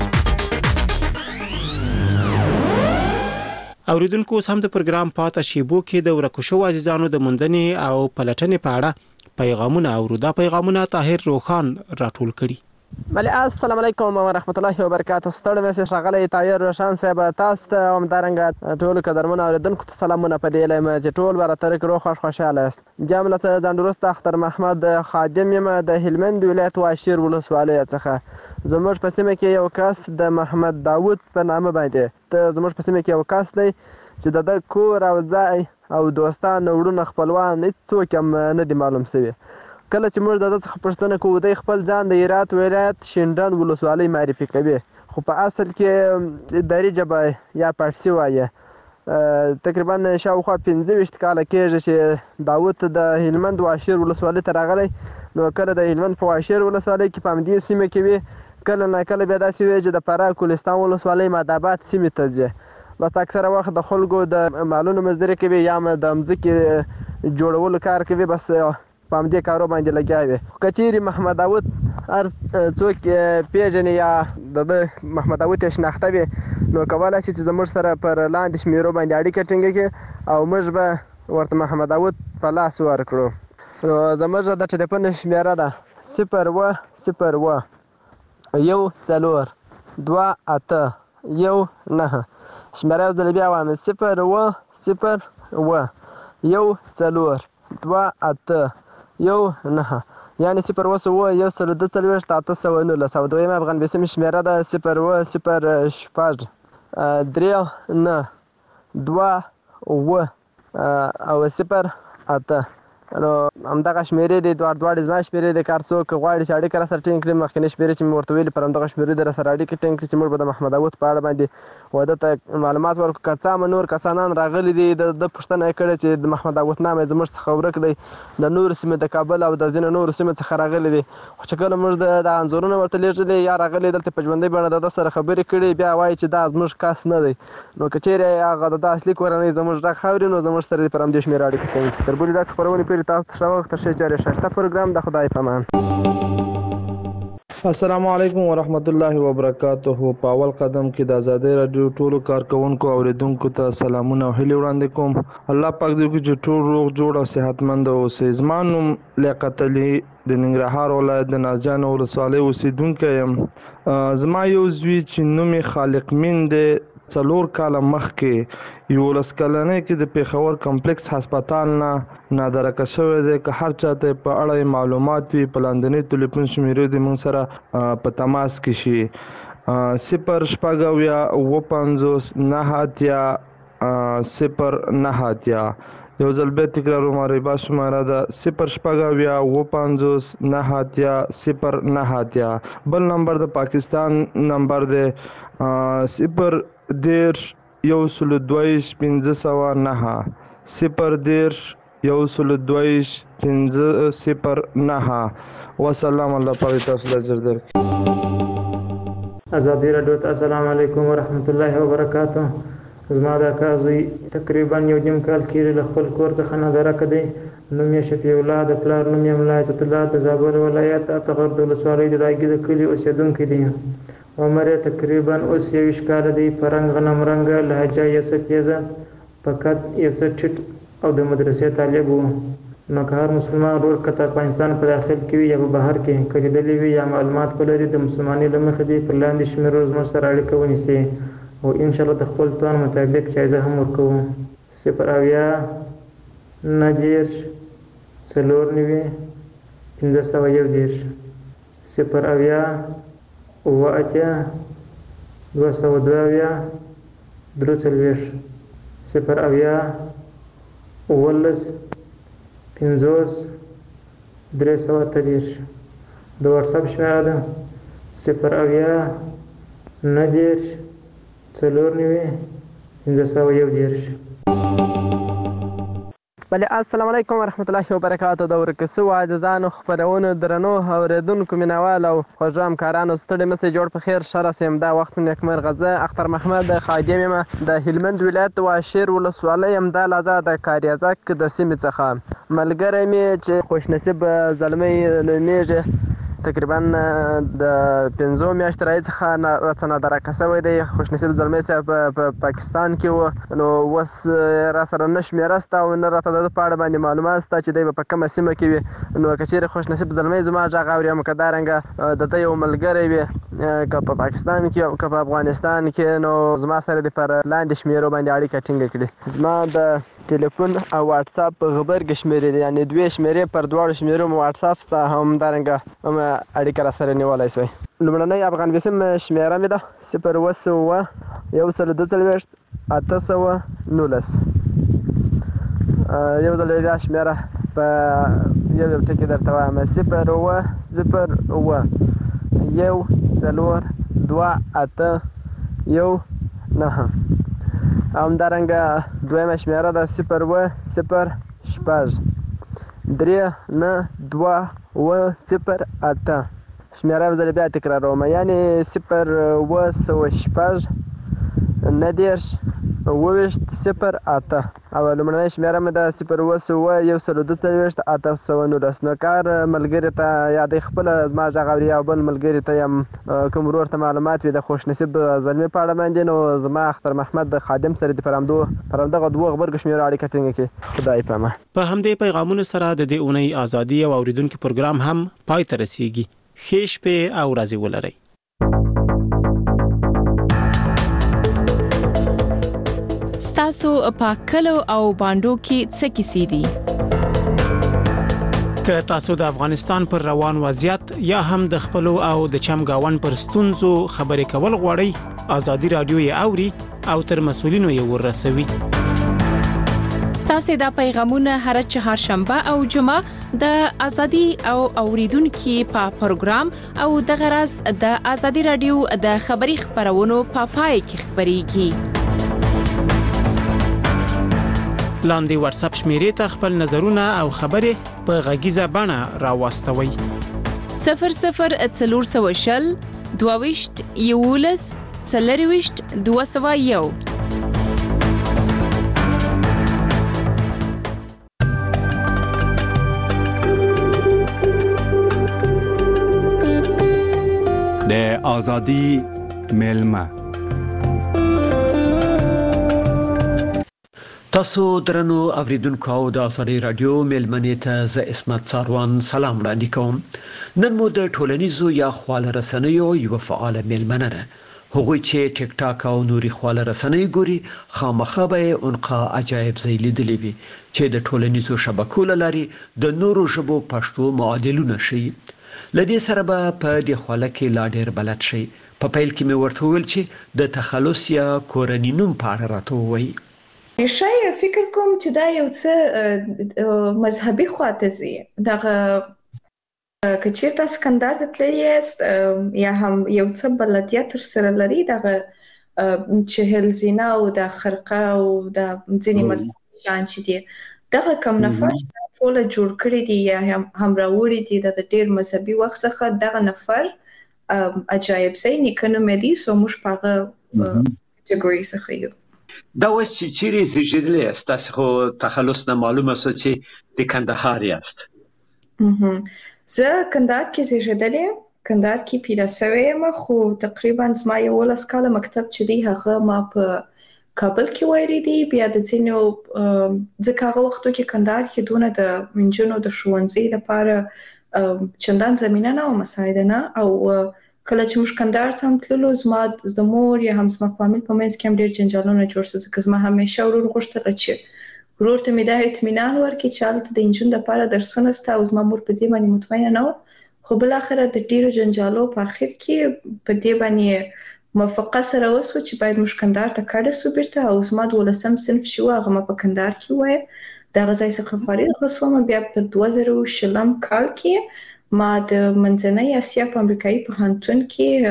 اوریدونکو سم د پروګرام پاته شیبو کې د ورکوشو عزیزانو د مندنې او پلټنې په اړه پیغامونه اورو دا پیغامونه طاهر روخان راټول کړي بله السلام علیکم ورحمت الله وبرکاته ستړي مې شغله طاهر روشان صاحب تاسو ته هم دارنګ ټول قدرمن اوریدونکو ته سلامونه په دې لمه چې ټول براتر کړو خوشاله است جامله ځندروست اختر محمد خادم یم د هلمند ولایت واشیر ولسوالۍ څخه زموږ په سیمه کې یو کس د محمد داوود په نامه باندې ته زموږ په سیمه کې یو کس دی چې د کور او ځای او دوستان وړونه خپلوان هیڅوک هم نه دي معلوم شوی کله چې موږ د څه پښتنه کوو د خپل ځان د هرات ولایت شینډان ولسوالۍ معرفي کوي خو په اصل کې دری جبه یا پارسی وایي تقریبا شاوخوا 15 کال کېږي چې داوود د هلمند واشیر ولسوالۍ ته راغلی نو کله د هلمند په واشیر ولسوالۍ کې په همدې سیمه کې وي کله نه کله بیا داسې وي چې د فراه کوهستان ولسوالۍ ماداباد سیمې ته ځي بس اکثره وخت د خلکو د مالونو مزدوري کوي یا د مځکې جوړولو کار کوي بس په همدې کارو باندې لګیا وي کچېرې محمد داوود هر څوک پیژني یا د محمد داوود شناخته وي نو کولی شي چې زموږ سره پر لاندې شمیرو باندې اړیکه ټینګه کړي او موږ به ورته محمد داوود په لاس ورکړو نو زموږ د ټلیفون شمیره ده 010 1 4 2 8 1 9 شمیره یو ځل بیا وایم 010 1 4 2 8 1 یعنی 0 او دویم افغان بیسیم شمیره ده 0 شپږ 3 9 2 او 0 8 نو همدغه شمیرې دي دواړه زما شمیرې د کار څوک غواړي چې اړیکه راسره ټینګ کړي مخکینی شمیرې چې مې ورته ویلي پر همدغه شمیرې د راسره اړیکه ټینګ کړي چې موږ به د محمد داوود په اړه باندې واده ته معلومات ورکړو که څه نور کسانان راغلي دي د پوښتنه یې کړې چې د محمد داوود نام یې زموږ څخه ورک دی د نورو سیمې د کابل او د ځینو نورو سیمې څخه راغلي دي خو چې کله موږ د انځورونه ورته لیږلي یا راغلي دلته په ژوندۍ بڼه د ده سره خبرې کړي بیا وایي چې دا زموږ کس نه دی نو که چیرې هغه د اصلي کورنۍ زموږ غږ اوري نو زموږ سره پر همدې شمېره اړیکه کوي تر بلې داسې خپرونې پورې تاسو ته ښه وخت شایسته پروګرام د خدای پامان السلام علیکم ورحمت الله وبرکاته په اول قدم کې د ازادي رادیو ټولو کارکونکو او اوریدونکو ته سلامونه او هیلې وړاندې کوم الله پاک دې چې ټول روغ جوړ او صحتمند اوسئ زما نوم لیاقت علي د ننګرهار ولایت د نازجان ولسوالۍ اوسیدونکی یم زما یو زوی چې نوم یې خالق مین دی 4 کاله مخکې 11 کلنۍ کې د پیښور کمپلیکس هسپتال نه نادرکه شوی دی که هر چاته په اړه معلومات وي په لاندنۍ ټلیفون شمیرې د موږ سره په تماس کې شي 0 شپږ اویا 55 9 اتیا 0 9 اتیا. یو ځل بیا تکراروم. ربا شماره ده 0 شپږ اویا 55 9 اتیا 0 9 اتیا. بل نمبر د پاکستان نمبر ده 0 10 122 509 0 10 122 509. والسلام الله پاک تاسو ته اجر درکړي. ازادي رادیو ته السلام علیکم ورحمت الله وبرکاته. زما د کازوی تقریبا یو نیم کال کېږي له خپل کور څخه نه درکه دی. نوم یې شفیع الله، د پلار نوم یې ملا عزت الله، د زابل ولایت اتغر د ولسوالۍ د راګي د کلي اوسېدونکی دی. عمر یې تقریبا اوس 21 کاله دی. په رنګ غنم رنګه، لهجه یو څه تیزه، په قد یو څه ټیټ او د مدرسې طالب و. نو که هر مسلمان ورور که د افغانستان په داخل کې وي یا په بهر کې که لیدلی وي یا معلومات ولري، د مسلمانۍ له مخې دی پر لاندې شمیرو زموږ سره اړیکه ونیسي او انشاءالله د خپل توان مطابق جایزه هم ورکوو. 0 اویا 90 4 510 0 اویا 7 اتیا 202 43 0 اویا 19 50 330. د واتساپ شمیره ده 0 اویا 90 4 510. بله السلام علیکم ورحمت الله وبرکاته. د ورکسو عاجزانو خپرونو درنو اوریدونکو مینوال او خوږ همکارانو ستړي مسئ جوړ په خیر ښه راسئ. همدا وخت نیکمرغه. زه اختر محمد خادم یم د هلمند ولایت واشیر ولسوالۍ همدا لحظه د کاریزک د سیمې څخه. ملګری مې چې خوشنصیب زلمی نومیږي تقریبا د 5 میاشتې راهیسې څخه راته نادرکه شوی دی. خوشنصیب زلمی صاحب په پاکستان کې و، نو اوس را سره نه شمېره شته او نه راته د ده په اړه باندې معلومات شته چې دی به په کومه سیمه کې وي. نو که چېرې خوشنصیب زلمی زما غږ اوري هم که دارنګه د ده یو ملګری وي که په پاکستان کې او که په افغانستان کې، نو زما سره دې پر لاندې شمېرو باندې اړیکه ټینګه کړي. زما د ټلیفون او واتساپ په غبرګې شمېرې دي، یعنې 2 شمېرې پر دواړو شمېرو مو واتساپ شته، همدارنګه هم اړیکه را سره نیولی شوی. لومړنۍ افغان وسیم شمېره مې ده 0 142 819. یو ځل بیا شمېره په یو ټکي درته وایم 0 0 1 4 2 8 1 9. همدارنګه دویمه شمېره ده 0 0 6 3 9 2 0 8. شمېره یو ځل بیا تکراروم، یعنې 0 6 90 0 8. او لومړنۍ شمېره مې ده 0 142 819. نو کار ملګري ته یا دی خپله زما غږ اوري او بل ملګري ته یم کوم ورور ته معلومات وي د خوشنصیب زلمي په اړه باندې، نو زما اختر محمد د خادم سره د پر همدغه 2 غبرګو شمېرو اړیکه ټینګه کړي. خدای پامه. په همدې پیغامونو سره د دې اونۍ ازادي او اوریدونکو پروګرام هم پای ته رسیږي. ښې شپې او ورځې ولرئ. ستاسو په کلو او باندو کې څه کیسې دي؟ که تاسو د افغانستان پر روان وضعیت یا هم د خپلو او د چمګاون پر ستونزو خبرې کول غواړئ، ازادي رادیو یې اوري او تر مسؤلینو یې ورسوي. ستاسو د پیغامونه هر چهارشنبه او جمعه د ازادي او اوریدونکو په پروګرام او د غرض د ازادي رادیو د خبري خبرونو په پای کې خبريږي. لاندې واتس اپ شمیرې ته خپل نظرونه او خبرې په غږیزه بڼه راوستوي. 00 22 11 201. د ازادي ملما. تاسو درنو اوریدونکو او د ازادي رادیو ملمنې ته ز اسمت څاروان سلام وړاندې کوم. نن مو د ټولنیزو یا خواله رسنیو یو فعال ملمنه ده. هغوی چې ټیک ټاک او نوري خواله رسنۍ ګوري خامخا به اونقا عجایب ځای لیدلی وي چې د ټولنیزو شبکو لاري د نورو ژبو پښتو معادلونه شي. لدې سره به په دې خواله کې لا ډېر بلد شي. په پیل کې مې ورته وویل چې د تخلص یا کورني نوم په اړه راته ووایي. شاید فکر کوم چې دا یو څه مذهبي خواته ځي. دغه که چېرته سکندر ته تللي یاست یا هم یو څه بلدیت ورسره لري، دغه چهل زینه او د خرقه او د ځینې مذهبي شیان چې دي، دغه کم نفر چې ټوله جوړ کړي دي یا هم راوړي دي د ډېر مذهبي وخت څخه، دغه نفر عجایب ځای نیکه نومی دی. سو موږ په هغه کټګوري څخه یو. دا اوس چې چیرې زیږېدلي یاست؟ تاسې خو تخلص نه معلومه شوه چې د کندهار یاست. زه کندهار کې زیږېدلې یم، کندهار کې پیدا شوې یم، خو تقریبا زما 11 کاله مکتب چې دی هغه ما په کابل کې ویلی دی. بیا د ځینو ځکه هغه وختو کې کندهار کې دونه د نجونو د ښوونځي لپاره چندان زمینه نه وه مساعده نه، او کله چې موږ کندهار ته هم تللو، زما د مور یا هم زما فامیل په منځ کې هم ډېر جنجالونه جوړ شول، ځکه زما همیشه ورور غوښتله چې ورور ته مې دا اطمینان ورکړي چې هلته د نجونو دپاره درسونه شته، او زما مور په دې باندې مطمئنه نه وه. خو بالاخره د ډېرو جنجالو په اخر کې په دې باندې موافقه سره وسوه چې باید موږ کندهار ته کډه سو بیرته، او زما 12م صنف چې وه هغه ما په کندهار کې ووایه. د هغه ځای څخه فارغه شوم. بیا په 2020 کال کې ما د منځنۍ اسیا په امریکایي پوهنتون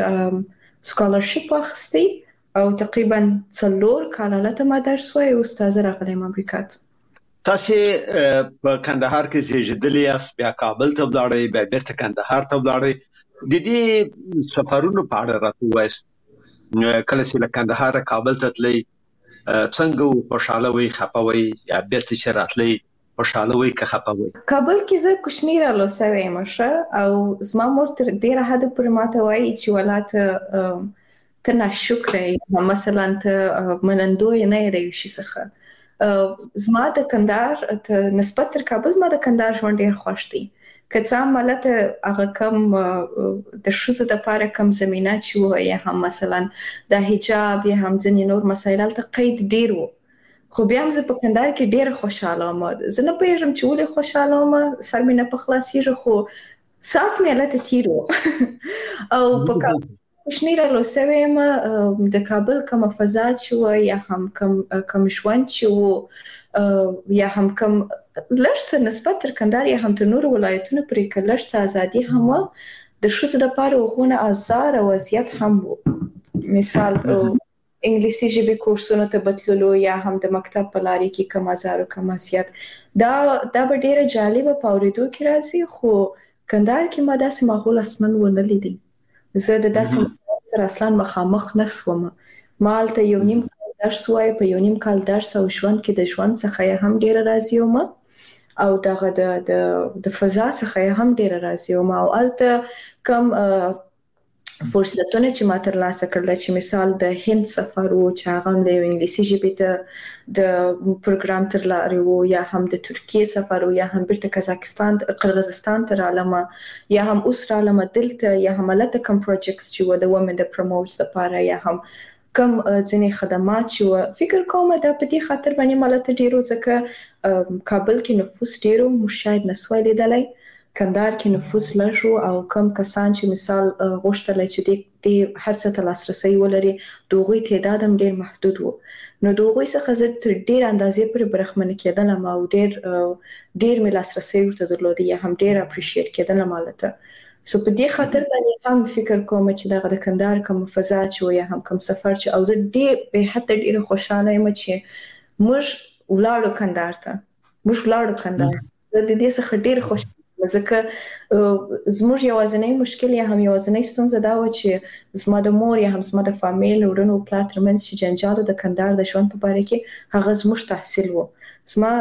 کې سکالرشپ واخیستی، او تقریبا 4 کاله هلته ما درس وایه. اوس تازه راغلی یم امریکا ته. تاسې په کندهار کې زیږېدلي یاست، بیا کابل ته ولاړئ، بیا بیرته کندهار ته ولاړئ. د دې سفرونو په اړه راته ووایاست. کله چې له کندهاره کابل ته تلئ څنګه و؟ خوشحاله وئ، خفه وئ، یا بیرته چې راتلئ خوشحاله وئ که خفه وئ؟ کابل کې زه کوچنۍ رالوسوې یم ښه، او زما مور تر ډېره حده پورې ماته وایي چې ولا ته ناشکره یې، مثلا ته منندوی نه یې د یو شي څخه. زما د کندهار نسبت تر کابل زما د کندهار ژوند ډېر خوښ دی. که څه هم هلته هغه کم د ښځو دپاره کم زمینه چې وه، یا هم مثلا د حجاب یا هم ځینې نور مسایل هلته قید ډېر و، خو بیا هم زه په کندهار کې ډېره خوشحاله وم. زه نه پوهېږم چې ولې خوشحاله وم، سر مې نه په خلاصېږي، خو ساعت مې هلته تېر و. او په کابل کوچنۍ رالوسوې یم. د کابل کومه فضا چې وه، یا هم کوم ژوند چې و، یا هم کوم لږ څه نسبت تر کندهار یا هم تر نورو ولایتونو پورې که لږ څه ازادي هم وه، د ښځو دپاره هغونه آزار او اذیت هم و. مثال انګلیسي ژبې کورسونو ته بتللو، یا هم د مکتب په لارې کې کم آزار او کم اذیت. دا به ډېره جالبه په اورېدو کې راځي، خو کندهار کې ما داسې ماحول اصلا ونه لیدی. زه د داسې ماحول سره اصلا مخامخ نه سوم. ما هلته 1.5 کال درس وایه، په 1.5 کال درس او ژوند کې د ژوند څخه یې هم ډېره راضي وم، او دغه د فضا څخه یې هم ډېره راضي وم. او هلته کم فرصتونه چې ما ترلاسه کړل، چې مثال د هند سفر و چې هغه هم د یو انګلیسي ژبې ته د پروګرام تر لارې و، یا هم د ترکیې سفر و، یا هم بیرته قرغیزستان ته رالمه، یا هم اوس رالمه دلته، یا هم هلته کم پروجیکټس چې و د ومن د پروموټس دپاره، یا هم کم ځینې خدمات چې و. فکر کوم دا په دې خاطر باندې ما هلته ډېر و، ځکه کابل کې نفوس ډېر و، موږ شاید نسوای لیدلی. کندهار کې نفوس لږ و، او کم کسان چې مثال غوښتلی چې دې هر څه ته لاسرسی ولري، د هغوی تعداد هم ډېر محدود و. نو د هغوی څخه زه تر ډېر اندازې پورې برخمنه کېدلم، او ډېر مې لاسرسی ورته درلوده، یا هم ډېر اپریشیټ کېدلم هلته. سو په دې خاطر باندې هم فکر کوم چې دغه د کندهار کوم فضا چې و، یا هم کوم سفر چې، او زه ډېر به حتی ډېره خوشحاله یم چې موږ ولاړو کندهار ته. زه د دې څخه ډېره خوشحاله یم، ځکه زموږ یوازینی مشکل یا هم یوازینی ستونزه دا وه چې زما د مور یا هم زما د فامیل وروڼو پلار ترمنځ چې جنجال د کندهار د ژوند په باره کې، هغه زموږ تحصیل و. زما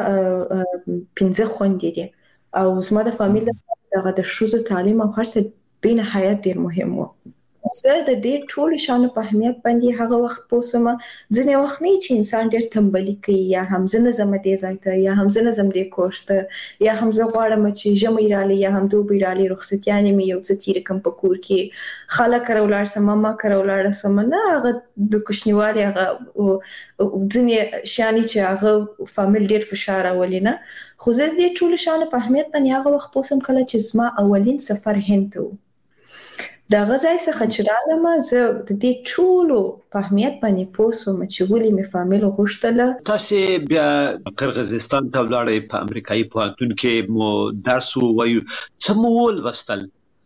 5 خویندې دي، او زما د فامیل دغه د ښځو تعلیم او هر څه بې نهایت ډېر مهم و. زه د دې ټولو شیانو په اهمیت باندې هغه وخت پوسم. ځینې وخت نه چې انسان ډېر تنبلي کوي یا هم زه نه ځم دې ځای ته یا هم زه نه ځم دې کورس ته یا هم زه غواړم چې ژمی رالي یا هم دوبی رالي رخصتیانې مې یو څه تېرې کړم په کور کې خاله کره ولاړ سم ماما کره ولاړ سم نه هغه د کوچنیوالي هغه ځینې شیانې چې هغه فامیل ډېر فشار راولي نه. خو زه د دې ټولو شیانو په اهمیت باندې هغه وخت پوسم کله چې زما اولین سفر هند ته و. د هغه ځای څخه چې رالم زه د دې ټولو په اهمیت باندې پوه سوم چې ولې مې فامیل غوښتله. تاسې بیا قرغیزستان ته ولاړئ، په امریکایي پوهنتون کې مو درس ووایو، څه مو ولوستل؟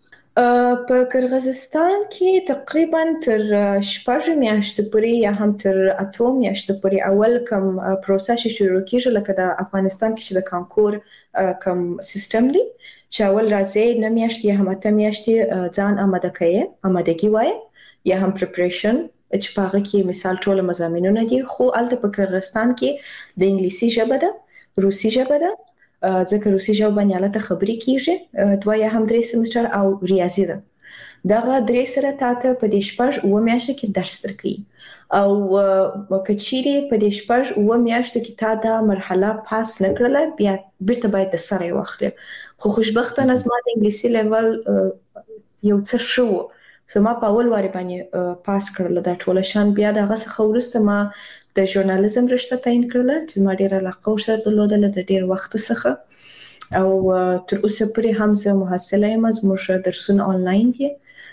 په قرغیزستان کې تقریبا تر 6 میاشتې پورې یا هم تر 8 میاشتې پورې اول کوم پروسه چې شروع کیږي لکه د افغانستان کې چې د کانکور کوم سیستم دی چې اول راځي 9 میاشتې یا هم 8 میاشتې ځان آماده کوي، آمادګي وایي یا هم پریپریشن چې په هغه کې مثال ټول مضامینونه دي. خو الته په قرغیزستان کې د انګلیسي ژبه ده، روسي ژبه ده، ځکه روسي ژبه باندې الته خبرې کیږي، 2 یا هم 3 سمستر او ریاضي ده. دغه 3 سره تاته په دې 6 میاشتې کې درس درکوي او کچيري په دې 6 میاشتو کې تا دا مرحله پاس نکړله بیا بیرته باید د سره واخلې. خو خوشبختانه زما د انګلیسي لیول یو څه شو سو ما په اول واری باندې پاس کړل دا ټول شان. بیا دغه څخه ورسته ما د ژورنالیزم رشته تعین کړل چې ما ډیره علاقه ورسره درلودله د ډیر وخت څخه او تر اوسه پورې هم زه محصله یم. زموږ درسونه آنلاین دي،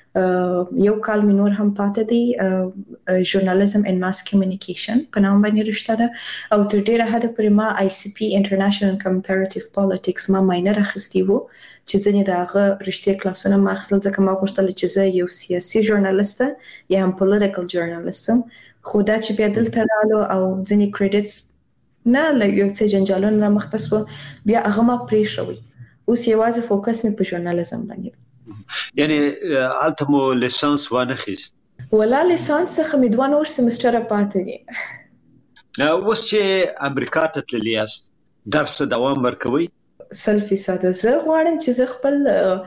یو کال مې نور هم پاتې دی، ژورنالیزم ان ماس کمیونیکیشن په نام باندې رشته ده او تر ډیره حده پورې ما آی سی پی انټرنیشنل کمپیریټیو پالیټکس ما ماینر اخیستی وو چې ځینې د هغه رشتې کلاسونه ما اخیستل ځکه ما غوښتل چې زه یو سیاسي ژورنالیست یا هم پولیټیکل ژورنالیست یم. خو دا چې بیا دلته رالو او ځینې کریډټس نه له یو څه جنجالونو رامخته سوه بیا هغه ما پرېښوي. اوس یوازې فوکس مې په ژورنالیزم باندې. یعنی هلته مو لیسانس وانخیست؟ ولا لیسانس څخه مې 2 نور سمستره پاتې دي. اوس چې امریکا ته تللی یاست درس دوام ورکوئ؟ 100% زه غواړم چې زه خپل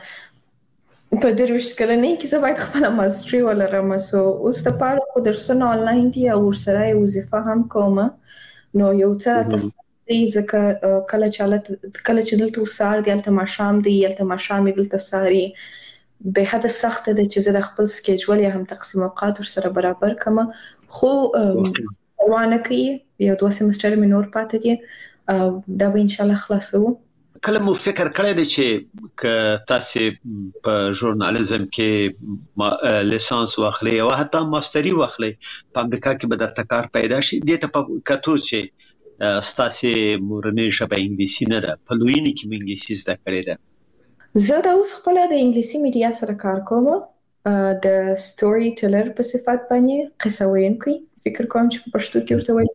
په 23 کلنۍ کې زه باید خپله ماسټري ولرم. سو اوس دپاره خو درسونه آنلاین دي او ورسره یې وظیفه هم کومه نو یو څه تاسو دی ځکه کله چې دلته سهار دی هلته ماښام دی، هلته ماښام یې دلته سهار یې به حده سخته ده چې زه د خپل سکیجول یا هم تقسیم اوقات ورسره برابر کړم. خو روانه کوي، یو 2 سمستره مې نور پاتې دي، دا به انشاءالله خلاصوو. کله مو فکر کړی دی چې که تاسې په ژورنالیزم کې لیسانس واخلئ او حتی ماستري واخلئ په امریکا کې به درته کار پیدا شي؟ دې ته په کتو چې ستاسې مورنۍ ژبه انګلیسي نه ده، په لویینې کې مو انګلیسي زده کړې ده. زه دا اوس خپله د انګلیسي میډیا سره کار کوم، د سټوري ټیلر په صفت باندې، قصه ویونکی فکر کوم چې په پښتو کې ورته ویل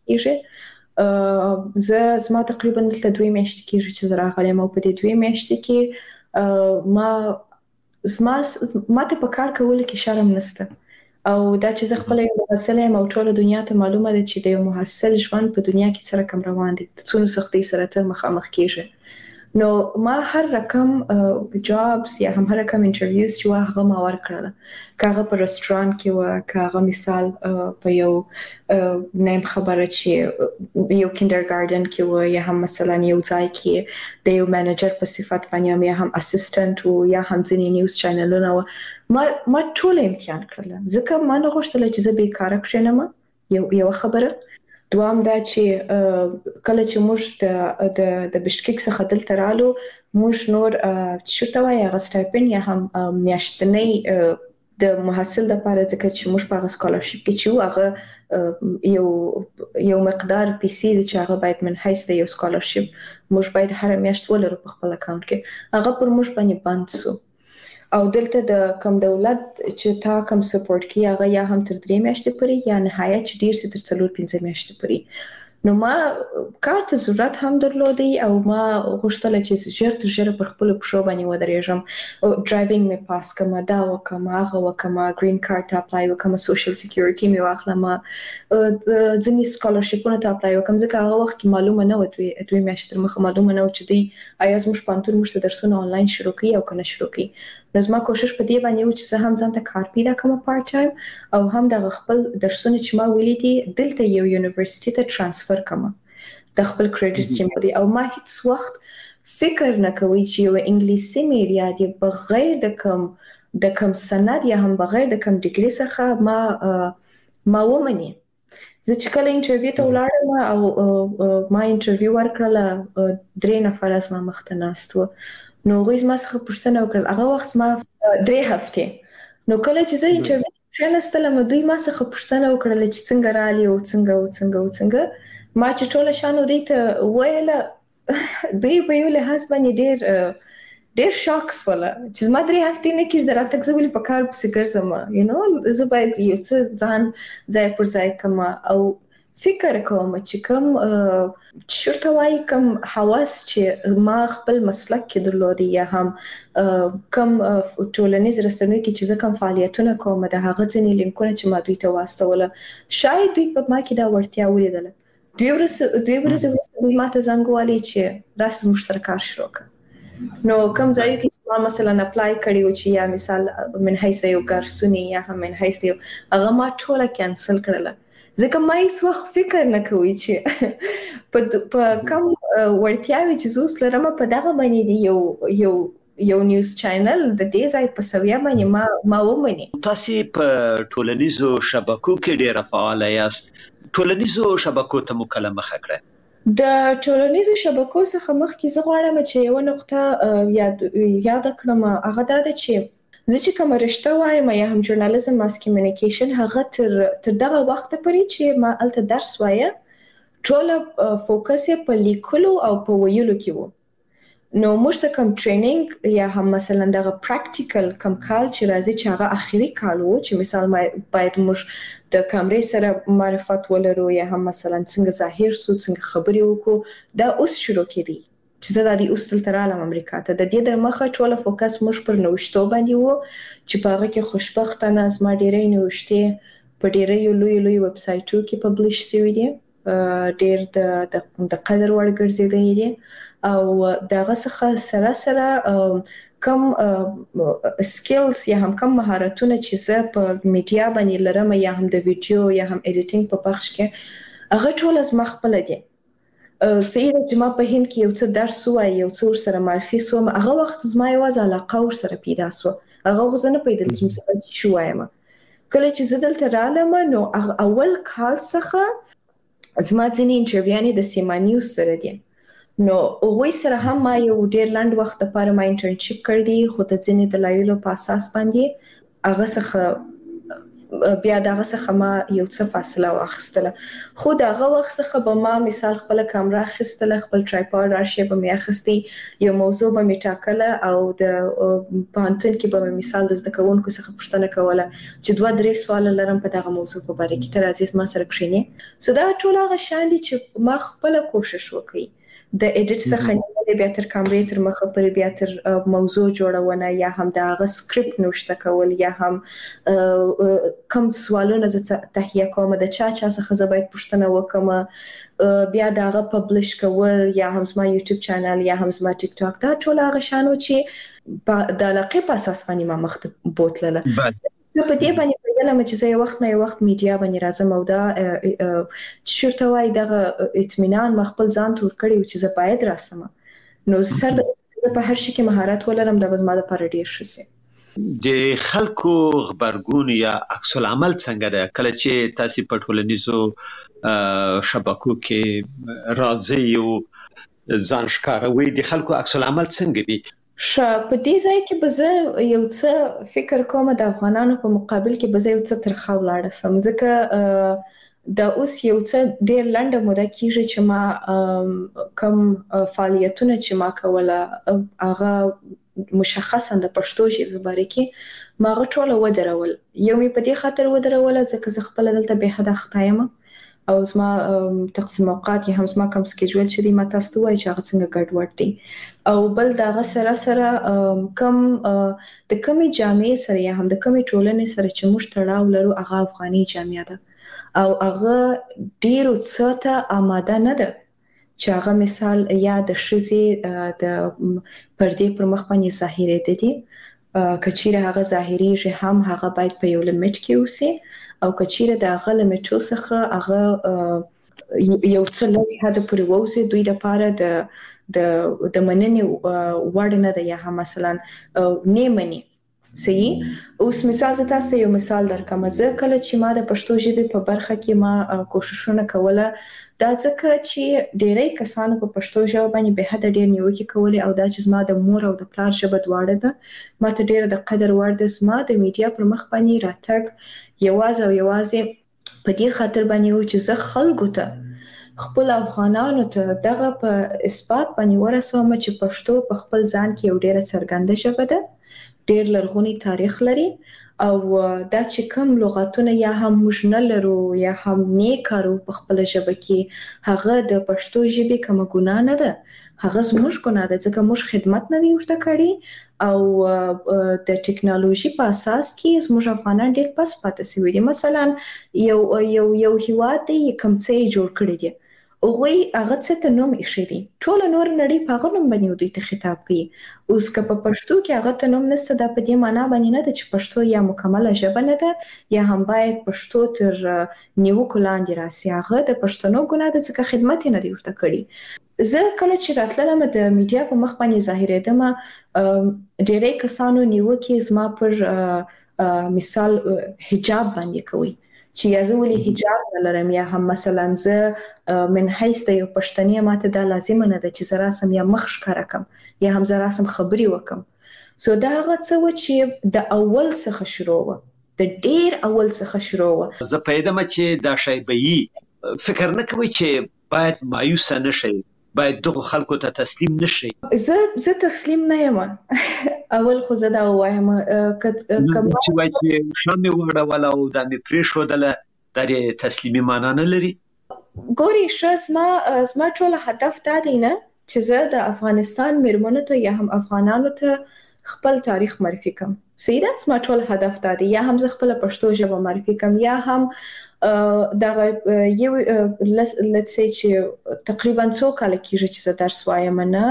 کېږي. زما تقریبا دلته 2 میاشتې کېږي چې زه راغلی یم او په دې 2 میاشتې کې ما ته په کار کولو کې شرم نشته او دا چې زه خپله یو محصله یم او ټوله دنیا ته معلومه ده چې د یو محصل ژوند په دنیا کې څه رقم روان دی، د څومره سختۍ سره ته مخامخ کېږي. نو ما هر رقم جابس یا هم هر رقم انټرویوز چې وه هغه ما ورکړله، که هغه په رستورانت کې وه، که هغه مثال په یو نیم خبره چې یو کینډرګارډن کې وه یا هم مثلا یو ځای کې د یو منیجر په صفت باندې یا هم اسسټنټ و یا هم ځینې نیوز چینلونه وه. ما ټوله امتحان کړله ځکه ما نه غوښتله چې زه بیکاره کښېنم. یوه خبره. دوام دا چې کله چې موږ د بشکیک څخه دلته رالو موږ نور چې ورته وایي هغه سټایپنډ یا هم میاشتنۍ د محصل دپاره ځکه چې موږ په هغه سکالرشپ کې چې وو هغه یو مقدار پیسې دی چې هغه باید من حیث د یو سکالرشپ موږ باید هره میاشت ولرو په خپل اکاونټ کې، هغه پر موږ باندې بند سو. او دلته د کم دولت چې تا کم سپورټ کوي هغه یا هم تر 3 میاشتې پورې یا نهایت چې ډېر سي تر 4-5 میاشتې پورې. نو ما کار ته ضرورت هم درلودی او ما غوښتله چې ژر تر ژره پر خپلو پښو باندې ودرېږم. ډرایوینګ مې پاس کړمه، دا وکړمه، هغه وکړمه، ګرین کارت ته اپلای وکړمه، سوشل سیکیورټي مې واخلمه، ځینې سکالرشپونو ته اپلای وکړم ځکه هغه وخت کې معلومه نه وه 2 میاشتې تر مخه معلومه نه وه چې دوی آیا زموږ پوهنتون موږ ته درسونه آنلاین شروع کوي او که نه شروع کوي. نو زما کوشش په دې باندې و چې زه هم ځان ته کار پیدا کړم پارت ټایم او هم د خپل درسونه چې ما ویلي دي دلته یو یونیورسيټي ته ترانسفر کړم د خپل کریډټ چې مو دي او ما هیڅ وخت فکر نه کوي چې یو انګلیسي میډیا دی بغیر د کوم سند یا هم بغیر د کوم ډیګري څخه ما ومني. زه چې کله انټرویو ته ولاړم او ما انټرویو ورکړله 3 نفر از ما مخ ته ناست وو نو هغوی زما څخه پوښتنه وکړل هغه وخت ما 3 هفتې نو کله چې زه انټرویو کښېنستلم دوی ما څخه پوښتنه وکړله چې څنګه رالې او څنګه ما چې ټوله شانو دوی ته وویله دوی په یو لحاظ باندې ډېر شاک سوله چې زما 3 هفتې نه کېږي د راتګ زه ولې په کار پسې ګرځم زه باید یو څه ځان ځای پر ځای کړم او فکر کوم چې کوم چېرته وایي کوم حواس چې ما خپل مسلک کې درلودي یا هم کوم ټولنیز رسنیو کې چې زه کوم فعالیتونه کوم د هغه ځینې لینکونه چې ما دوی ته واستوله شاید دوی په ما کې دا وړتیا ولیدله. دوی ورځې وروسته دوی ما ته زنګ ووهلی چې راسه زموږ سره کار شروع کړه. نو کوم ځای کې چې ما مثلا اپلای کړی و چې یا مثال من حیث د یو ګارسوني یا هم من حیث د یو هغه ما ټوله کینسل کړله ځکه ما هیڅ وخت فکر نه کوي چې په کوم وړتیاوې چې زه اوس لرم په دغه باندې دی یو نیوز چینل د دې ځای په سویه باندې ما ومني. تاسو په ټولنیزو شبکو کې ډېره فعاله یاست. ټولنیزو شبکو ته مو کله مخه کړه؟ د ټولنیزو شبکو څخه مخکې زه غواړم چې یو نقطه یاد کړم هغه دا ده چې زه چې کومه رشته وایم یا هم ژورنالیزم ماس کمیونیکیشن هغه تر دغه وخته پورې چې ما هلته درس وایم ټوله فوکس یې په لیکلو او په ویلو کې و. نو موږ ته کوم ټریننګ یا هم مثلا دغه پریکټیکل کوم کال چې راځي چې هغه اخري کال و چې مثال باید موږ د کیمرې سره معرفت ولرو یا هم مثلا څنګه ظاهر سو څنګه خبرې وکړو دا اوس شروع کېدی چې زه د دې اوس دلته رالم امریکا ته د دې د مخه ټوله فوکس موږ پر نوښتو باندې و چې په هغه کې خوشبختانه زما ډېرې نوښتې په ډېرې لوی ویب سایټو کې پبلش شوي دي ډېر د قدر وړ ګرځېدلي دي او دغه څخه سره کم سکلز یا هم کم مهارتونه چې زه په میډیا باندې لرم یا هم د ویډیو یا هم ایډیټینګ په بخش کې هغه ټول از ما خپل دي. صحیح ده چې ما په هند کې یو څه درس وای یو څه ورسره معرفي سوم هغه وخت زما یوازې علاقه ورسره پیدا سوه هغه وخت زه نه پوهېدل چې څه وایم. کله چې زه دلته رالم نو اول کال څخه زما ځینې انټرویوانې د سیما نیوز سره دي نو هغوی سره هم ما یو ډېر لنډ وخت لپاره ما انټرنشپ کړی دی خو د ځینې دلایلو په اساس باندې هغه څخه بیا دغه څخه ما یو څه فاصله واخیستله خو دغه وخت څخه به ما مثال خپله کامره اخیستله خپل ټرایپاډ راشي به مې اخیستې یو موضوع به مې ټاکله او د پوهنتون کې به مې مثال د زده کوونکو څخه پوښتنه کوله چې 2-3 سواله لرم په دغه موضوع په باره کې ته راځې زما سره کښېنې سو دا ټول هغه شیان دي چې ما خپله کوشش وکړي د ایډیټ څخه نیولې بیا تر کامرې تر مخه پورې بیا تر موضوع جوړونه یا هم د هغه سکرپټ نوشته کول یا هم کوم سوالونه زه تهیه کوم د چا څخه زه باید پوښتنه وکړم بیا د هغه پبلش کول یا هم زما یوټیوب چینل یا هم زما ټیک ټاک دا ټول هغه شیانو چې د علاقې په اساس باندې ما مخ ته بوتلله. زه په دې باندې پوهېدلم چې زه یو وخت نه یو وخت میډیا باندې راځم او دا چې چېرته وایي دغه اطمینان ما خپل ځان ته ورکړی و چې زه باید راسم نو زه په هر شي کې مهارت ولرم دا به زما دپاره ډېر ښه سي. د خلکو غبرګون یا عکس العمل څنګه ده کله چې تاسو په ټولنیزو شبکو کې راځئ او ځان ښکاروئ د خلکو عکس العمل څنګه وي؟ په دې ځای کې به زه یو څه فکر کوم د افغانانو په مقابل کې به زه یو څه ترخه ولاړه سم ځکه دا اوس یو څه ډېر لنډه موده کېږي چې ما کوم فعالیتونه چې ما کوله هغه مشخصا د پښتو ژبې باره کې ما هغه ټوله ودرول یو مې په دې خاطر ودروله ځکه زه خپله دلته بې حده اخته یم او زما تقسیم اوقات یا هم زما کوم سکیجول چې دی ما تاسو ته وایي چې هغه څنګه ګډوډ دی او بل د هغه سره کوم د کومې جامعې سره یا هم د کومې ټولنې سره چې موږ تړاو لرو هغه افغاني جامعه ده او هغه ډېرو څه ته آماده نه ده چې هغه مثال یا د ښځې د پردې پر مخ باندې ظاهرېده دي کچیره هغه ظاهریږي هم هغه باید په یو لیمټ کې اوسي او کچیره د هغه لیمټو څخه هغه یو څه لږ حد پورې ووځي دوی دپاره د مننې وړ نه ده یا هم مثلا نه مني صحیح. اوس مثال زه تاسو ته یو مثال درکم. زه کله چې ما د پښتو ژبې په برخه کې ما کوششونه کوله دا ځکه چې ډېری کسانو په پښتو ژبه باندې به حد ډېر نیوکې کولې او دا چې زما د مور او د پلار ژبه دواړه ده ما ته ډېره د قدر وړ ده. زما د میډیا پر مخ باندې راتګ یوازې او یوازې په دې خاطر باندې و چې زه خلکو ته خپل افغانانو ته دغه په اثبات باندې ورسوم چې پښتو په خپل ځان کې یو ډېره څرګنده ژبه ده، ډېر لرغونی تاریخ لري او دا چې کوم لغاتونه یا هم موږ نه لرو یا هم نه کارو په خپل ژبه کې هغه د پښتو ژبې کومه ګناه نه ده، هغه زموږ ګناه ده ځکه موږ خدمت نه دی ورته کړی او د ټکنالوژي په اساس کې زموږ افغانان ډېر پس پاتې شوي دي. مثلا یو هیواد دی کوم څه یې جوړ کړی دی هغوی هغه څه ته نوم ایښی دی، ټوله نور نړۍ په هغه نوم باندې دوی ته خطاب کوي. اوس که په پښتو کې هغه ته نوم نشته دا په دې معنا باندې نه ده چې پښتو یا مکمله ژبه نه ده یا هم باید پښتو تر نیوکو لاندې راسي. هغه د پښتنو ګناه ده ځکه خدمت یې نه دی ورته کړی. زه کله چې راتللم د میډیا په مخ باندې ظاهرېدم ډېری کسانو نیوکې زما پر مثال حجاب باندې کوي چې یا زه ولې حجاب نه لرم یا هم مثلا زه من حیث د یو پښتنې ماته دا لازمه نه ده چې زه راسم یا مخ ښکاره کړم یا هم زه راسم خبرې وکړم. سو دا هغه څه وه چې د اول څخه شروع وه، د ډېر اول څخه شروع وه. زه پوهېدم چې دا شی به یي، فکر نه کوئ چې باید مایوسه نه شئ، باید دغو خلکو ته تسلیم نشئ؟ زه تسلیم نه یم. اول خو زه دا ووایم چې وایي چې ښه مې وړوله او دا مې پرېښودله دا د تسلیمي معنا نه لري. ګورې ښه زما ټوله هدف دا دی نه چې زه د افغانستان میرمنو ته یا هم افغانانو ته خپل تاریخ معرفي کړم. صحیح ده؟ زما ټول هدف دا دی یا هم زه خپله پښتو ژبه معرفي کړم یا هم دغه یو let's say چې تقریبا څو کاله کېږي چې زه درس وایم نه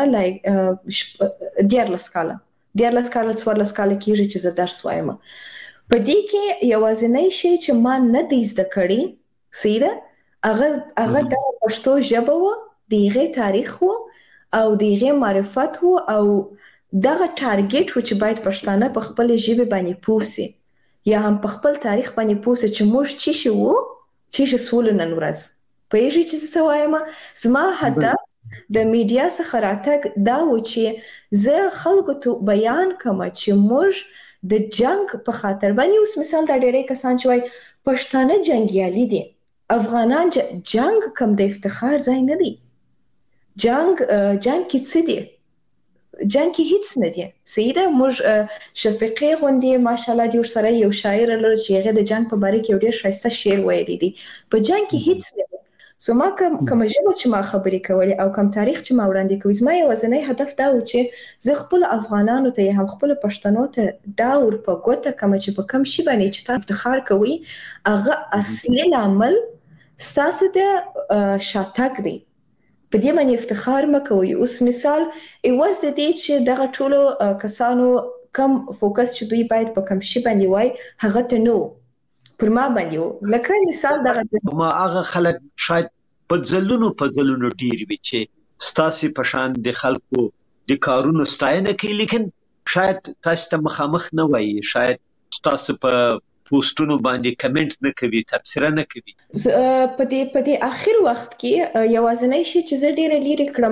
14 کاله 14 کاله 14 کاله کېږي چې زه درس وایم. په دې کې یوازینی شی چې ما نه دی زده کړی صحیح ده هغه د پښتو ژبه وه، د هغې تاریخ و او د هغې معرفت و او دغه ټارګېټ و چې باید پښتانه په خپلې ژبې باندې پوه سي یا هم په خپل تاریخ باندې پوه سي چې موږ څه شي وو څه شي سولو نن ورځ. پوهېږئ چې زه څه وایم؟ زما هدف د میډیا څخه راتګ دا و چې زه خلکو ته بیان کړم چې موږ د جنګ په خاطر باندې اوس مثال دا ډېری کسان چې وایي پښتانه جنګیالي دي، افغانان جنګ کم د افتخار ځای نه دی. جنګ کې څه دی؟ جنګ کې هیڅ نه دی. صحیح ده؟ موږ شفیقې غوندې ماشاءالله دې ورسره یو شاعر لرو چې هغې د جنګ په باره کې یو ډېر ښایسته شعر ویلی دی. په جنګ کې هیڅ نه دی. سو ما کومه ژبه چې ما خبرې کولې او کوم تاریخ چې ما وړاندې کوي زما یوازینی هدف دا و چې زه خپلو افغانانو ته یا هم خپلو پښتنو ته دا ور په ګوته کړم چې په کوم شي باندې چې تاسو افتخار کوئ هغه اصلي لامل ستاسو د شاتګ دی. په دې باندې افتخار مه کوئ. اوس مثال عوض د دې چې دغه ټولو کسانو کم فوکس چې دوی باید په کوم شي باندې وای هغه ته نه پر ما باندې و. لکه مثال دغه ما هغه خلک شاید په ځلونو ډېر وي چې ستاسې په شان د خلکو د کارونو ستاینه کوي لیکن شاید تاسو ته مخامخ نه وایي، شاید تاسو په پوسټونو باندې کمنټ نه کوي، تبصره نه کوي. په دې اخر وخت کې یوازینی شی چې زه ډېره لرې کړم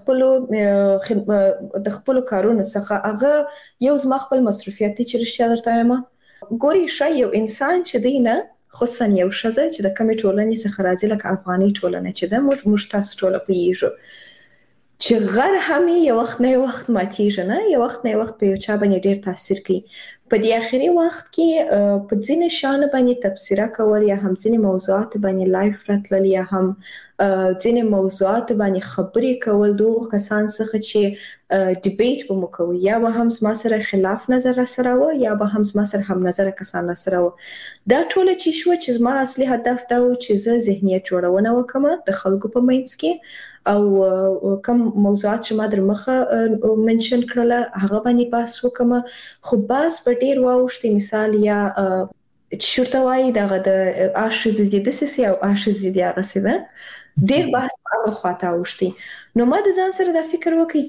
د خپلو کارونو څخه هغه یو زما خپل مصروفیت دی چې رښتیا درته وایم. ګورې ښه یو انسان چې دی نه خصوصا یو ښځه چې د کومې ټولنې څخه راځي لکه افغاني ټولنه چې ده موږ تاسو ټوله پوهېږو چې غر هم یو وخت نه یو وخت ماتېږي نه، یو وخت نه یو وخت په یو چا باندې ډېر تاثیر کوي. په دې اخري وخت کې په ځینې شیانو باندې تبصره کول یا هم ځینې موضوعات باندې لایف راتلل یا هم ځینې موضوعات باندې خبرې کول دغه کسان څخه چې ډیبیټ به مو کوي یا به هم زما سره خلاف نظر سره و یا به هم زما سره هم نظر کسان سره و. دا ټول چې شو چې زما اصلي هدف دا و چې زه ذهنیت جوړونه وکم د خلکو په منځ کې او کوم موضوعات چې ما در مخه منشن کړله هغه باندې بحث وکم. خو بحث په ډیر واوښتي، مثال یا شورته وایي دغه د اشزې د دسیسې او اشزې د هغسې ده ډیر بحث هغه خواته اوښتي. نو ما د ځان سره دا فکر وکړ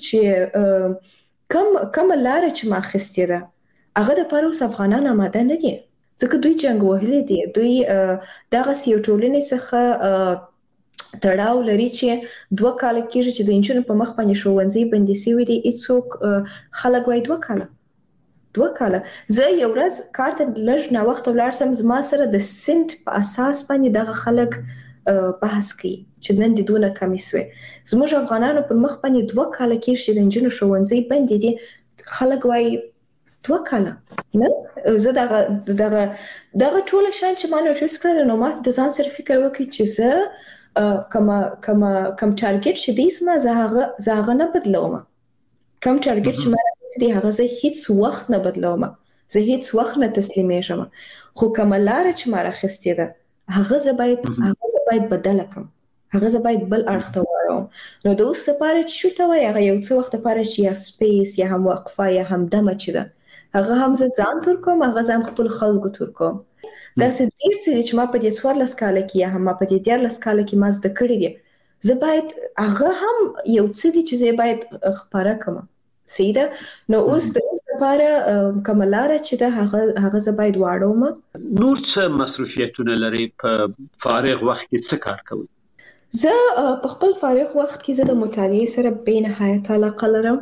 چې کومه لاره چې ما اخیستې ده هغه دپاره اوس افغانان آماده نه دي، ځکه دوی جنګ وهلي دي، دوی دغسې یو ټولنې څخه تړاو لري چې 2 کاله کېږي چې د نجونو په مخ باندې ښوونځي بندي سوي دي. هیڅوک خلک وایي 2 کاله. زه یو ورځ کار ته لږ ناوخته ولاړ سم، زما سره د سنت په اساس باندې دغه خلک بحث کوي چې نن د دونه کمې سوې. زموږ افغانانو پر مخ باندې 2 کاله کېږي چې د نجونو ښوونځي بندي دي، خلک وایي 2 کاله. نه زه دغه ټوله شیان چې ما نوټیس کړل نو ما د ځان سره فکر وکړ چې زه کوم ټارګټ چې دی زما زه هغه نه بدلوم. کوم ټارګټ چې ما راځي دی هغه زه هیڅ وخت نه بدلوم، زه هیڅ وخت نه تسلیمیږم. خو کوم لاره چې ما راخیستې ده هغه زه باید بدله کړم، هغه زه باید بل اړخ ته واړوم. نو د اوس لپاره چې شو ته وایي هغه یو څه وخت لپاره چې یا سپیس یا هم وقفه یا هم دمه چې ده هغه هم زه ځان تور کوم، هغه زه هم خپل خلکو تور کوم. داسې ډېر څه دي چې ما په دې 14 کاله کې یا هم ما په دې 13 کاله کې ما زده کړي دي، زه باید هغه هم یو څه دي چې زه باید خپاره کړم. صحیح ده. نو اوس د اوس لپاره کوم لاره چې ده هغه زه باید واړوم. نور څه مصروفیتونه لري په فارغ وخت کې څه کار کوئ؟ زه په خپل فارغ وخت کې زه د مطالعې سره بې نهایت علاقه لرم.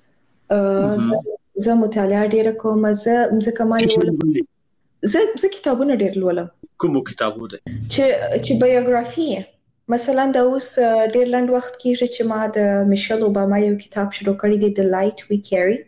زه مطالعه ډیره کوم. ځکه ما یو زه کتابونه ډیر لولم. کومو کتابونه؟ چې بایوګرافي مثلا د اوس ډیر لنډ وخت کېږي چې ما د میشل اوباما یو کتاب شروع کړی دی د لایټ وی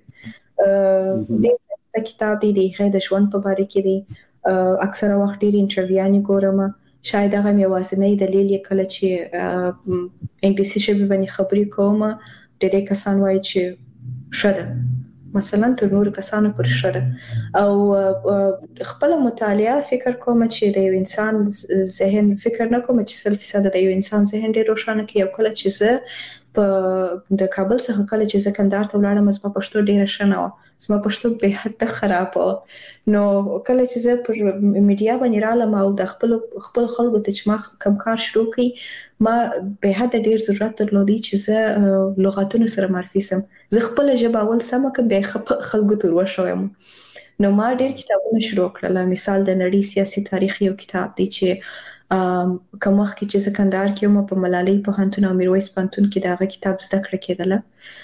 کیری. د کتاب دی د هغې د ژوند په باره کې دی. اکثره وخت ډیر انټرویوانې ګورم. شاید هغه مې یوازینی دلیل یې کله چې انګلیسي ژبې باندې خبرې کوم ډېری کسان وایي چې ښه ده، مثلا تر نور کسانو پر ښه ده. او خپل مطالعه فکر کوم چې د یو انسان ذهن فکر نه کوم چې 100% د یو انسان ذهن ډېر روښانه کوي. او کله چې زه په د کابل څخه کله چې زه کندهار ته ولاړم زما پښتو ډېره ښه نه وه، زما پښتو بې حده خراب وه. نو کله چې زه پر میډیا باندې رالم او د خپل خلکو ته چې ما کوم کار شروع کړي ما بې حده ډېر ضرورت درلودی چې زه لغاتونو سره معرفي سم. زه خپله ژبه اول سمه کړم بیا خلکو ته وښویم. نو ما ډېر کتابونه شروع کړل. مثال د نړۍ سیاسي تاریخ یو کتاب دی چې کوم وخت کې چې زه کندهار کې وم په ملالۍ پوهنتون او میرویس پوهنتون کې د هغه کتاب زده کړه کېدله.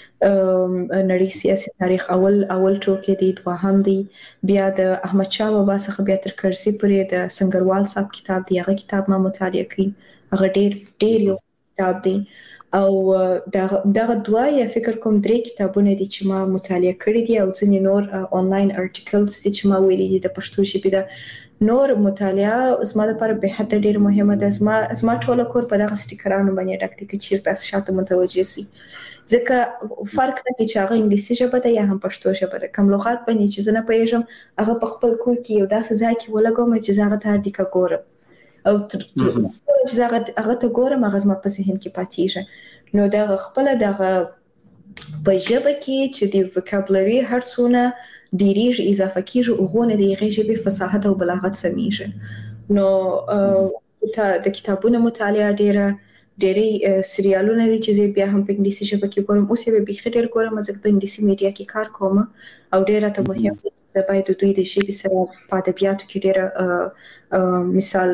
نړۍ سیاسي تاریخ اول ټوکی دی، دوهم دی، بیا د احمد شاه بابا څخه بیا تر کرزي پورې د سنگروال صاحب کتاب دی، هغه کتاب ما مطالعه کړی، هغه ډېر یو کتاب دی. او دغه 2 یا فکر کوم 3 کتابونه دي چې ما مطالعه کړي دي او ځینې نور آنلاین ارټیکلز دي چې ما ویلي دي د پښتو ژبې ده. نور مطالعه زما لپاره به حد ډېر مهمه ده. زما ټوله کور په دغه سټیکرانو باندې ډک دی که چیرته شاته متوجه سي، ځکه فرق نه کوي چې هغه انګلیسي ژبه ده یا هم پښتو ژبه ده. کوم لغات باندې چې زه نه پوهېږم هغه په خپل کور کې یو داسې ځای کې ولګوم چې زه هغه ته هر دقیقه ګورم او چې زه هغه ته ګورم هغه زما په ذهن کې پاتېږي. نو دغه خپله دغه په ژبه کې چې د وکابولري هر څونه ډېرېږي اضافه کېږي هغونه د هغې ژبې فصاحت او بلاغت سمیږي. نو د کتابونو مطالعه ډېرې سریالونه دي چې زه بیا هم په انګلیسي ژبه کې ګورم. اوس یې به بیخي ډېر ګورم ځکه په انګلیسي میډیا کې کار کوم او ډېر راته مهم دی زه باید د دوی د ژبې سره په ادبیاتو کې ډېره مثال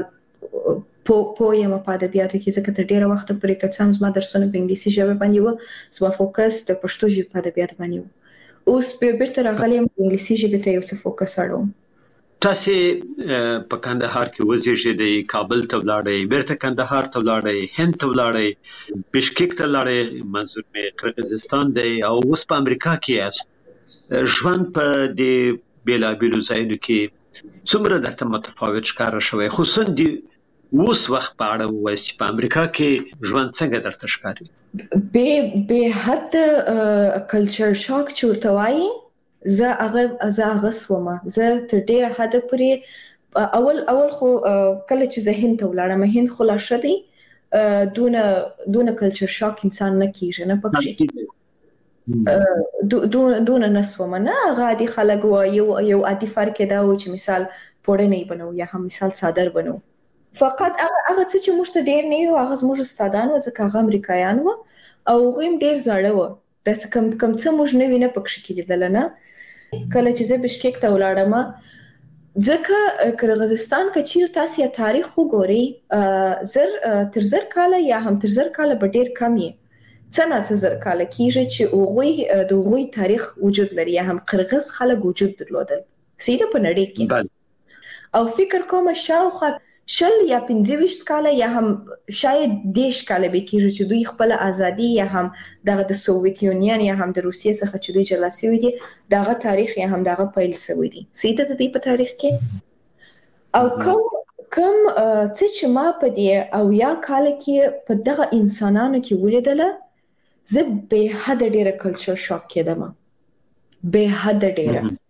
پوه یم په ادبیاتو کې ځکه تر ډېره وخته پورې که څه هم زما درسونه په انګلیسي ژبه باندې وه زما فوکس د پښتو ژبې په ادبیاتو باندې و. اوس بیرته راغلی یم په انګلیسي ژبې ته یو څه فوکس اړوم. تاسې په کندهار کې وزېږېدئ، کابل ته ولاړئ، بیرته کندهار ته ولاړئ، هند ته ولاړئ، بشکک ته ولاړئ، منظور مې قرغیزستان دی او اوس په امریکا کې یاست. ژوند په دې بیلابیلو ځایونو کې څومره درته متفاوت ښکاره شوی، خصوصا د اوس وخت په اړه ووایئ چې په امریکا کې ژوند څنګه درته ښکاري؟ به حد کلچر شاک چې ورته وایي زه هغه سومه. زه تر ډېره حده پورې اول خو کله چې زه هند ته ولاړم، هند خو لا ښه دی، دونه کلچر شاک انسان نه کېږي، نه پکې دونه نه سومه. نه هغه عادي خلک وه، یو عادي فرق یې دا و چې مثال پوړنۍ بنو یا هم مثال څادر بنو. فقط هغه څه چې موږ ته ډېر نه وي هغه زموږ استادان وو، ځکه هغه امریکایان وو او هغوی هم ډېر زاړه وو. داسې کم څه موږ نوي نه پکښې کې لیدله. نه کله چې زه بشکیک ته ولاړم، ځکه قرغیزستان که چیرې تاسې یا تاریخ وګورئ تر 1000 کاله یا هم تر 1000 کاله به ډېر کم یې، څه نه څه 1000 کاله کېږي چې د هغوی تاریخ وجود لري یا هم قرغیز خلک وجود درلودل سیده په نړۍ کې. او فکر کوم شاوخوا 20 یا 25 کاله یا هم شاید 10 کاله به کېږي چې دوی خپل ازادي یا هم د سوویت یونین یا هم د روسیې څخه چې دوی جلا شوي دي دغه تاریخ یا هم دغه پیل شوی دی سیده د دې په تاریخ کې. او کوم څه چې ما په دې او یا کال کې په دغه انسانانو کې ولیدله، زه به حد ډیره کلچر شاک کېدم، به حد ډیره.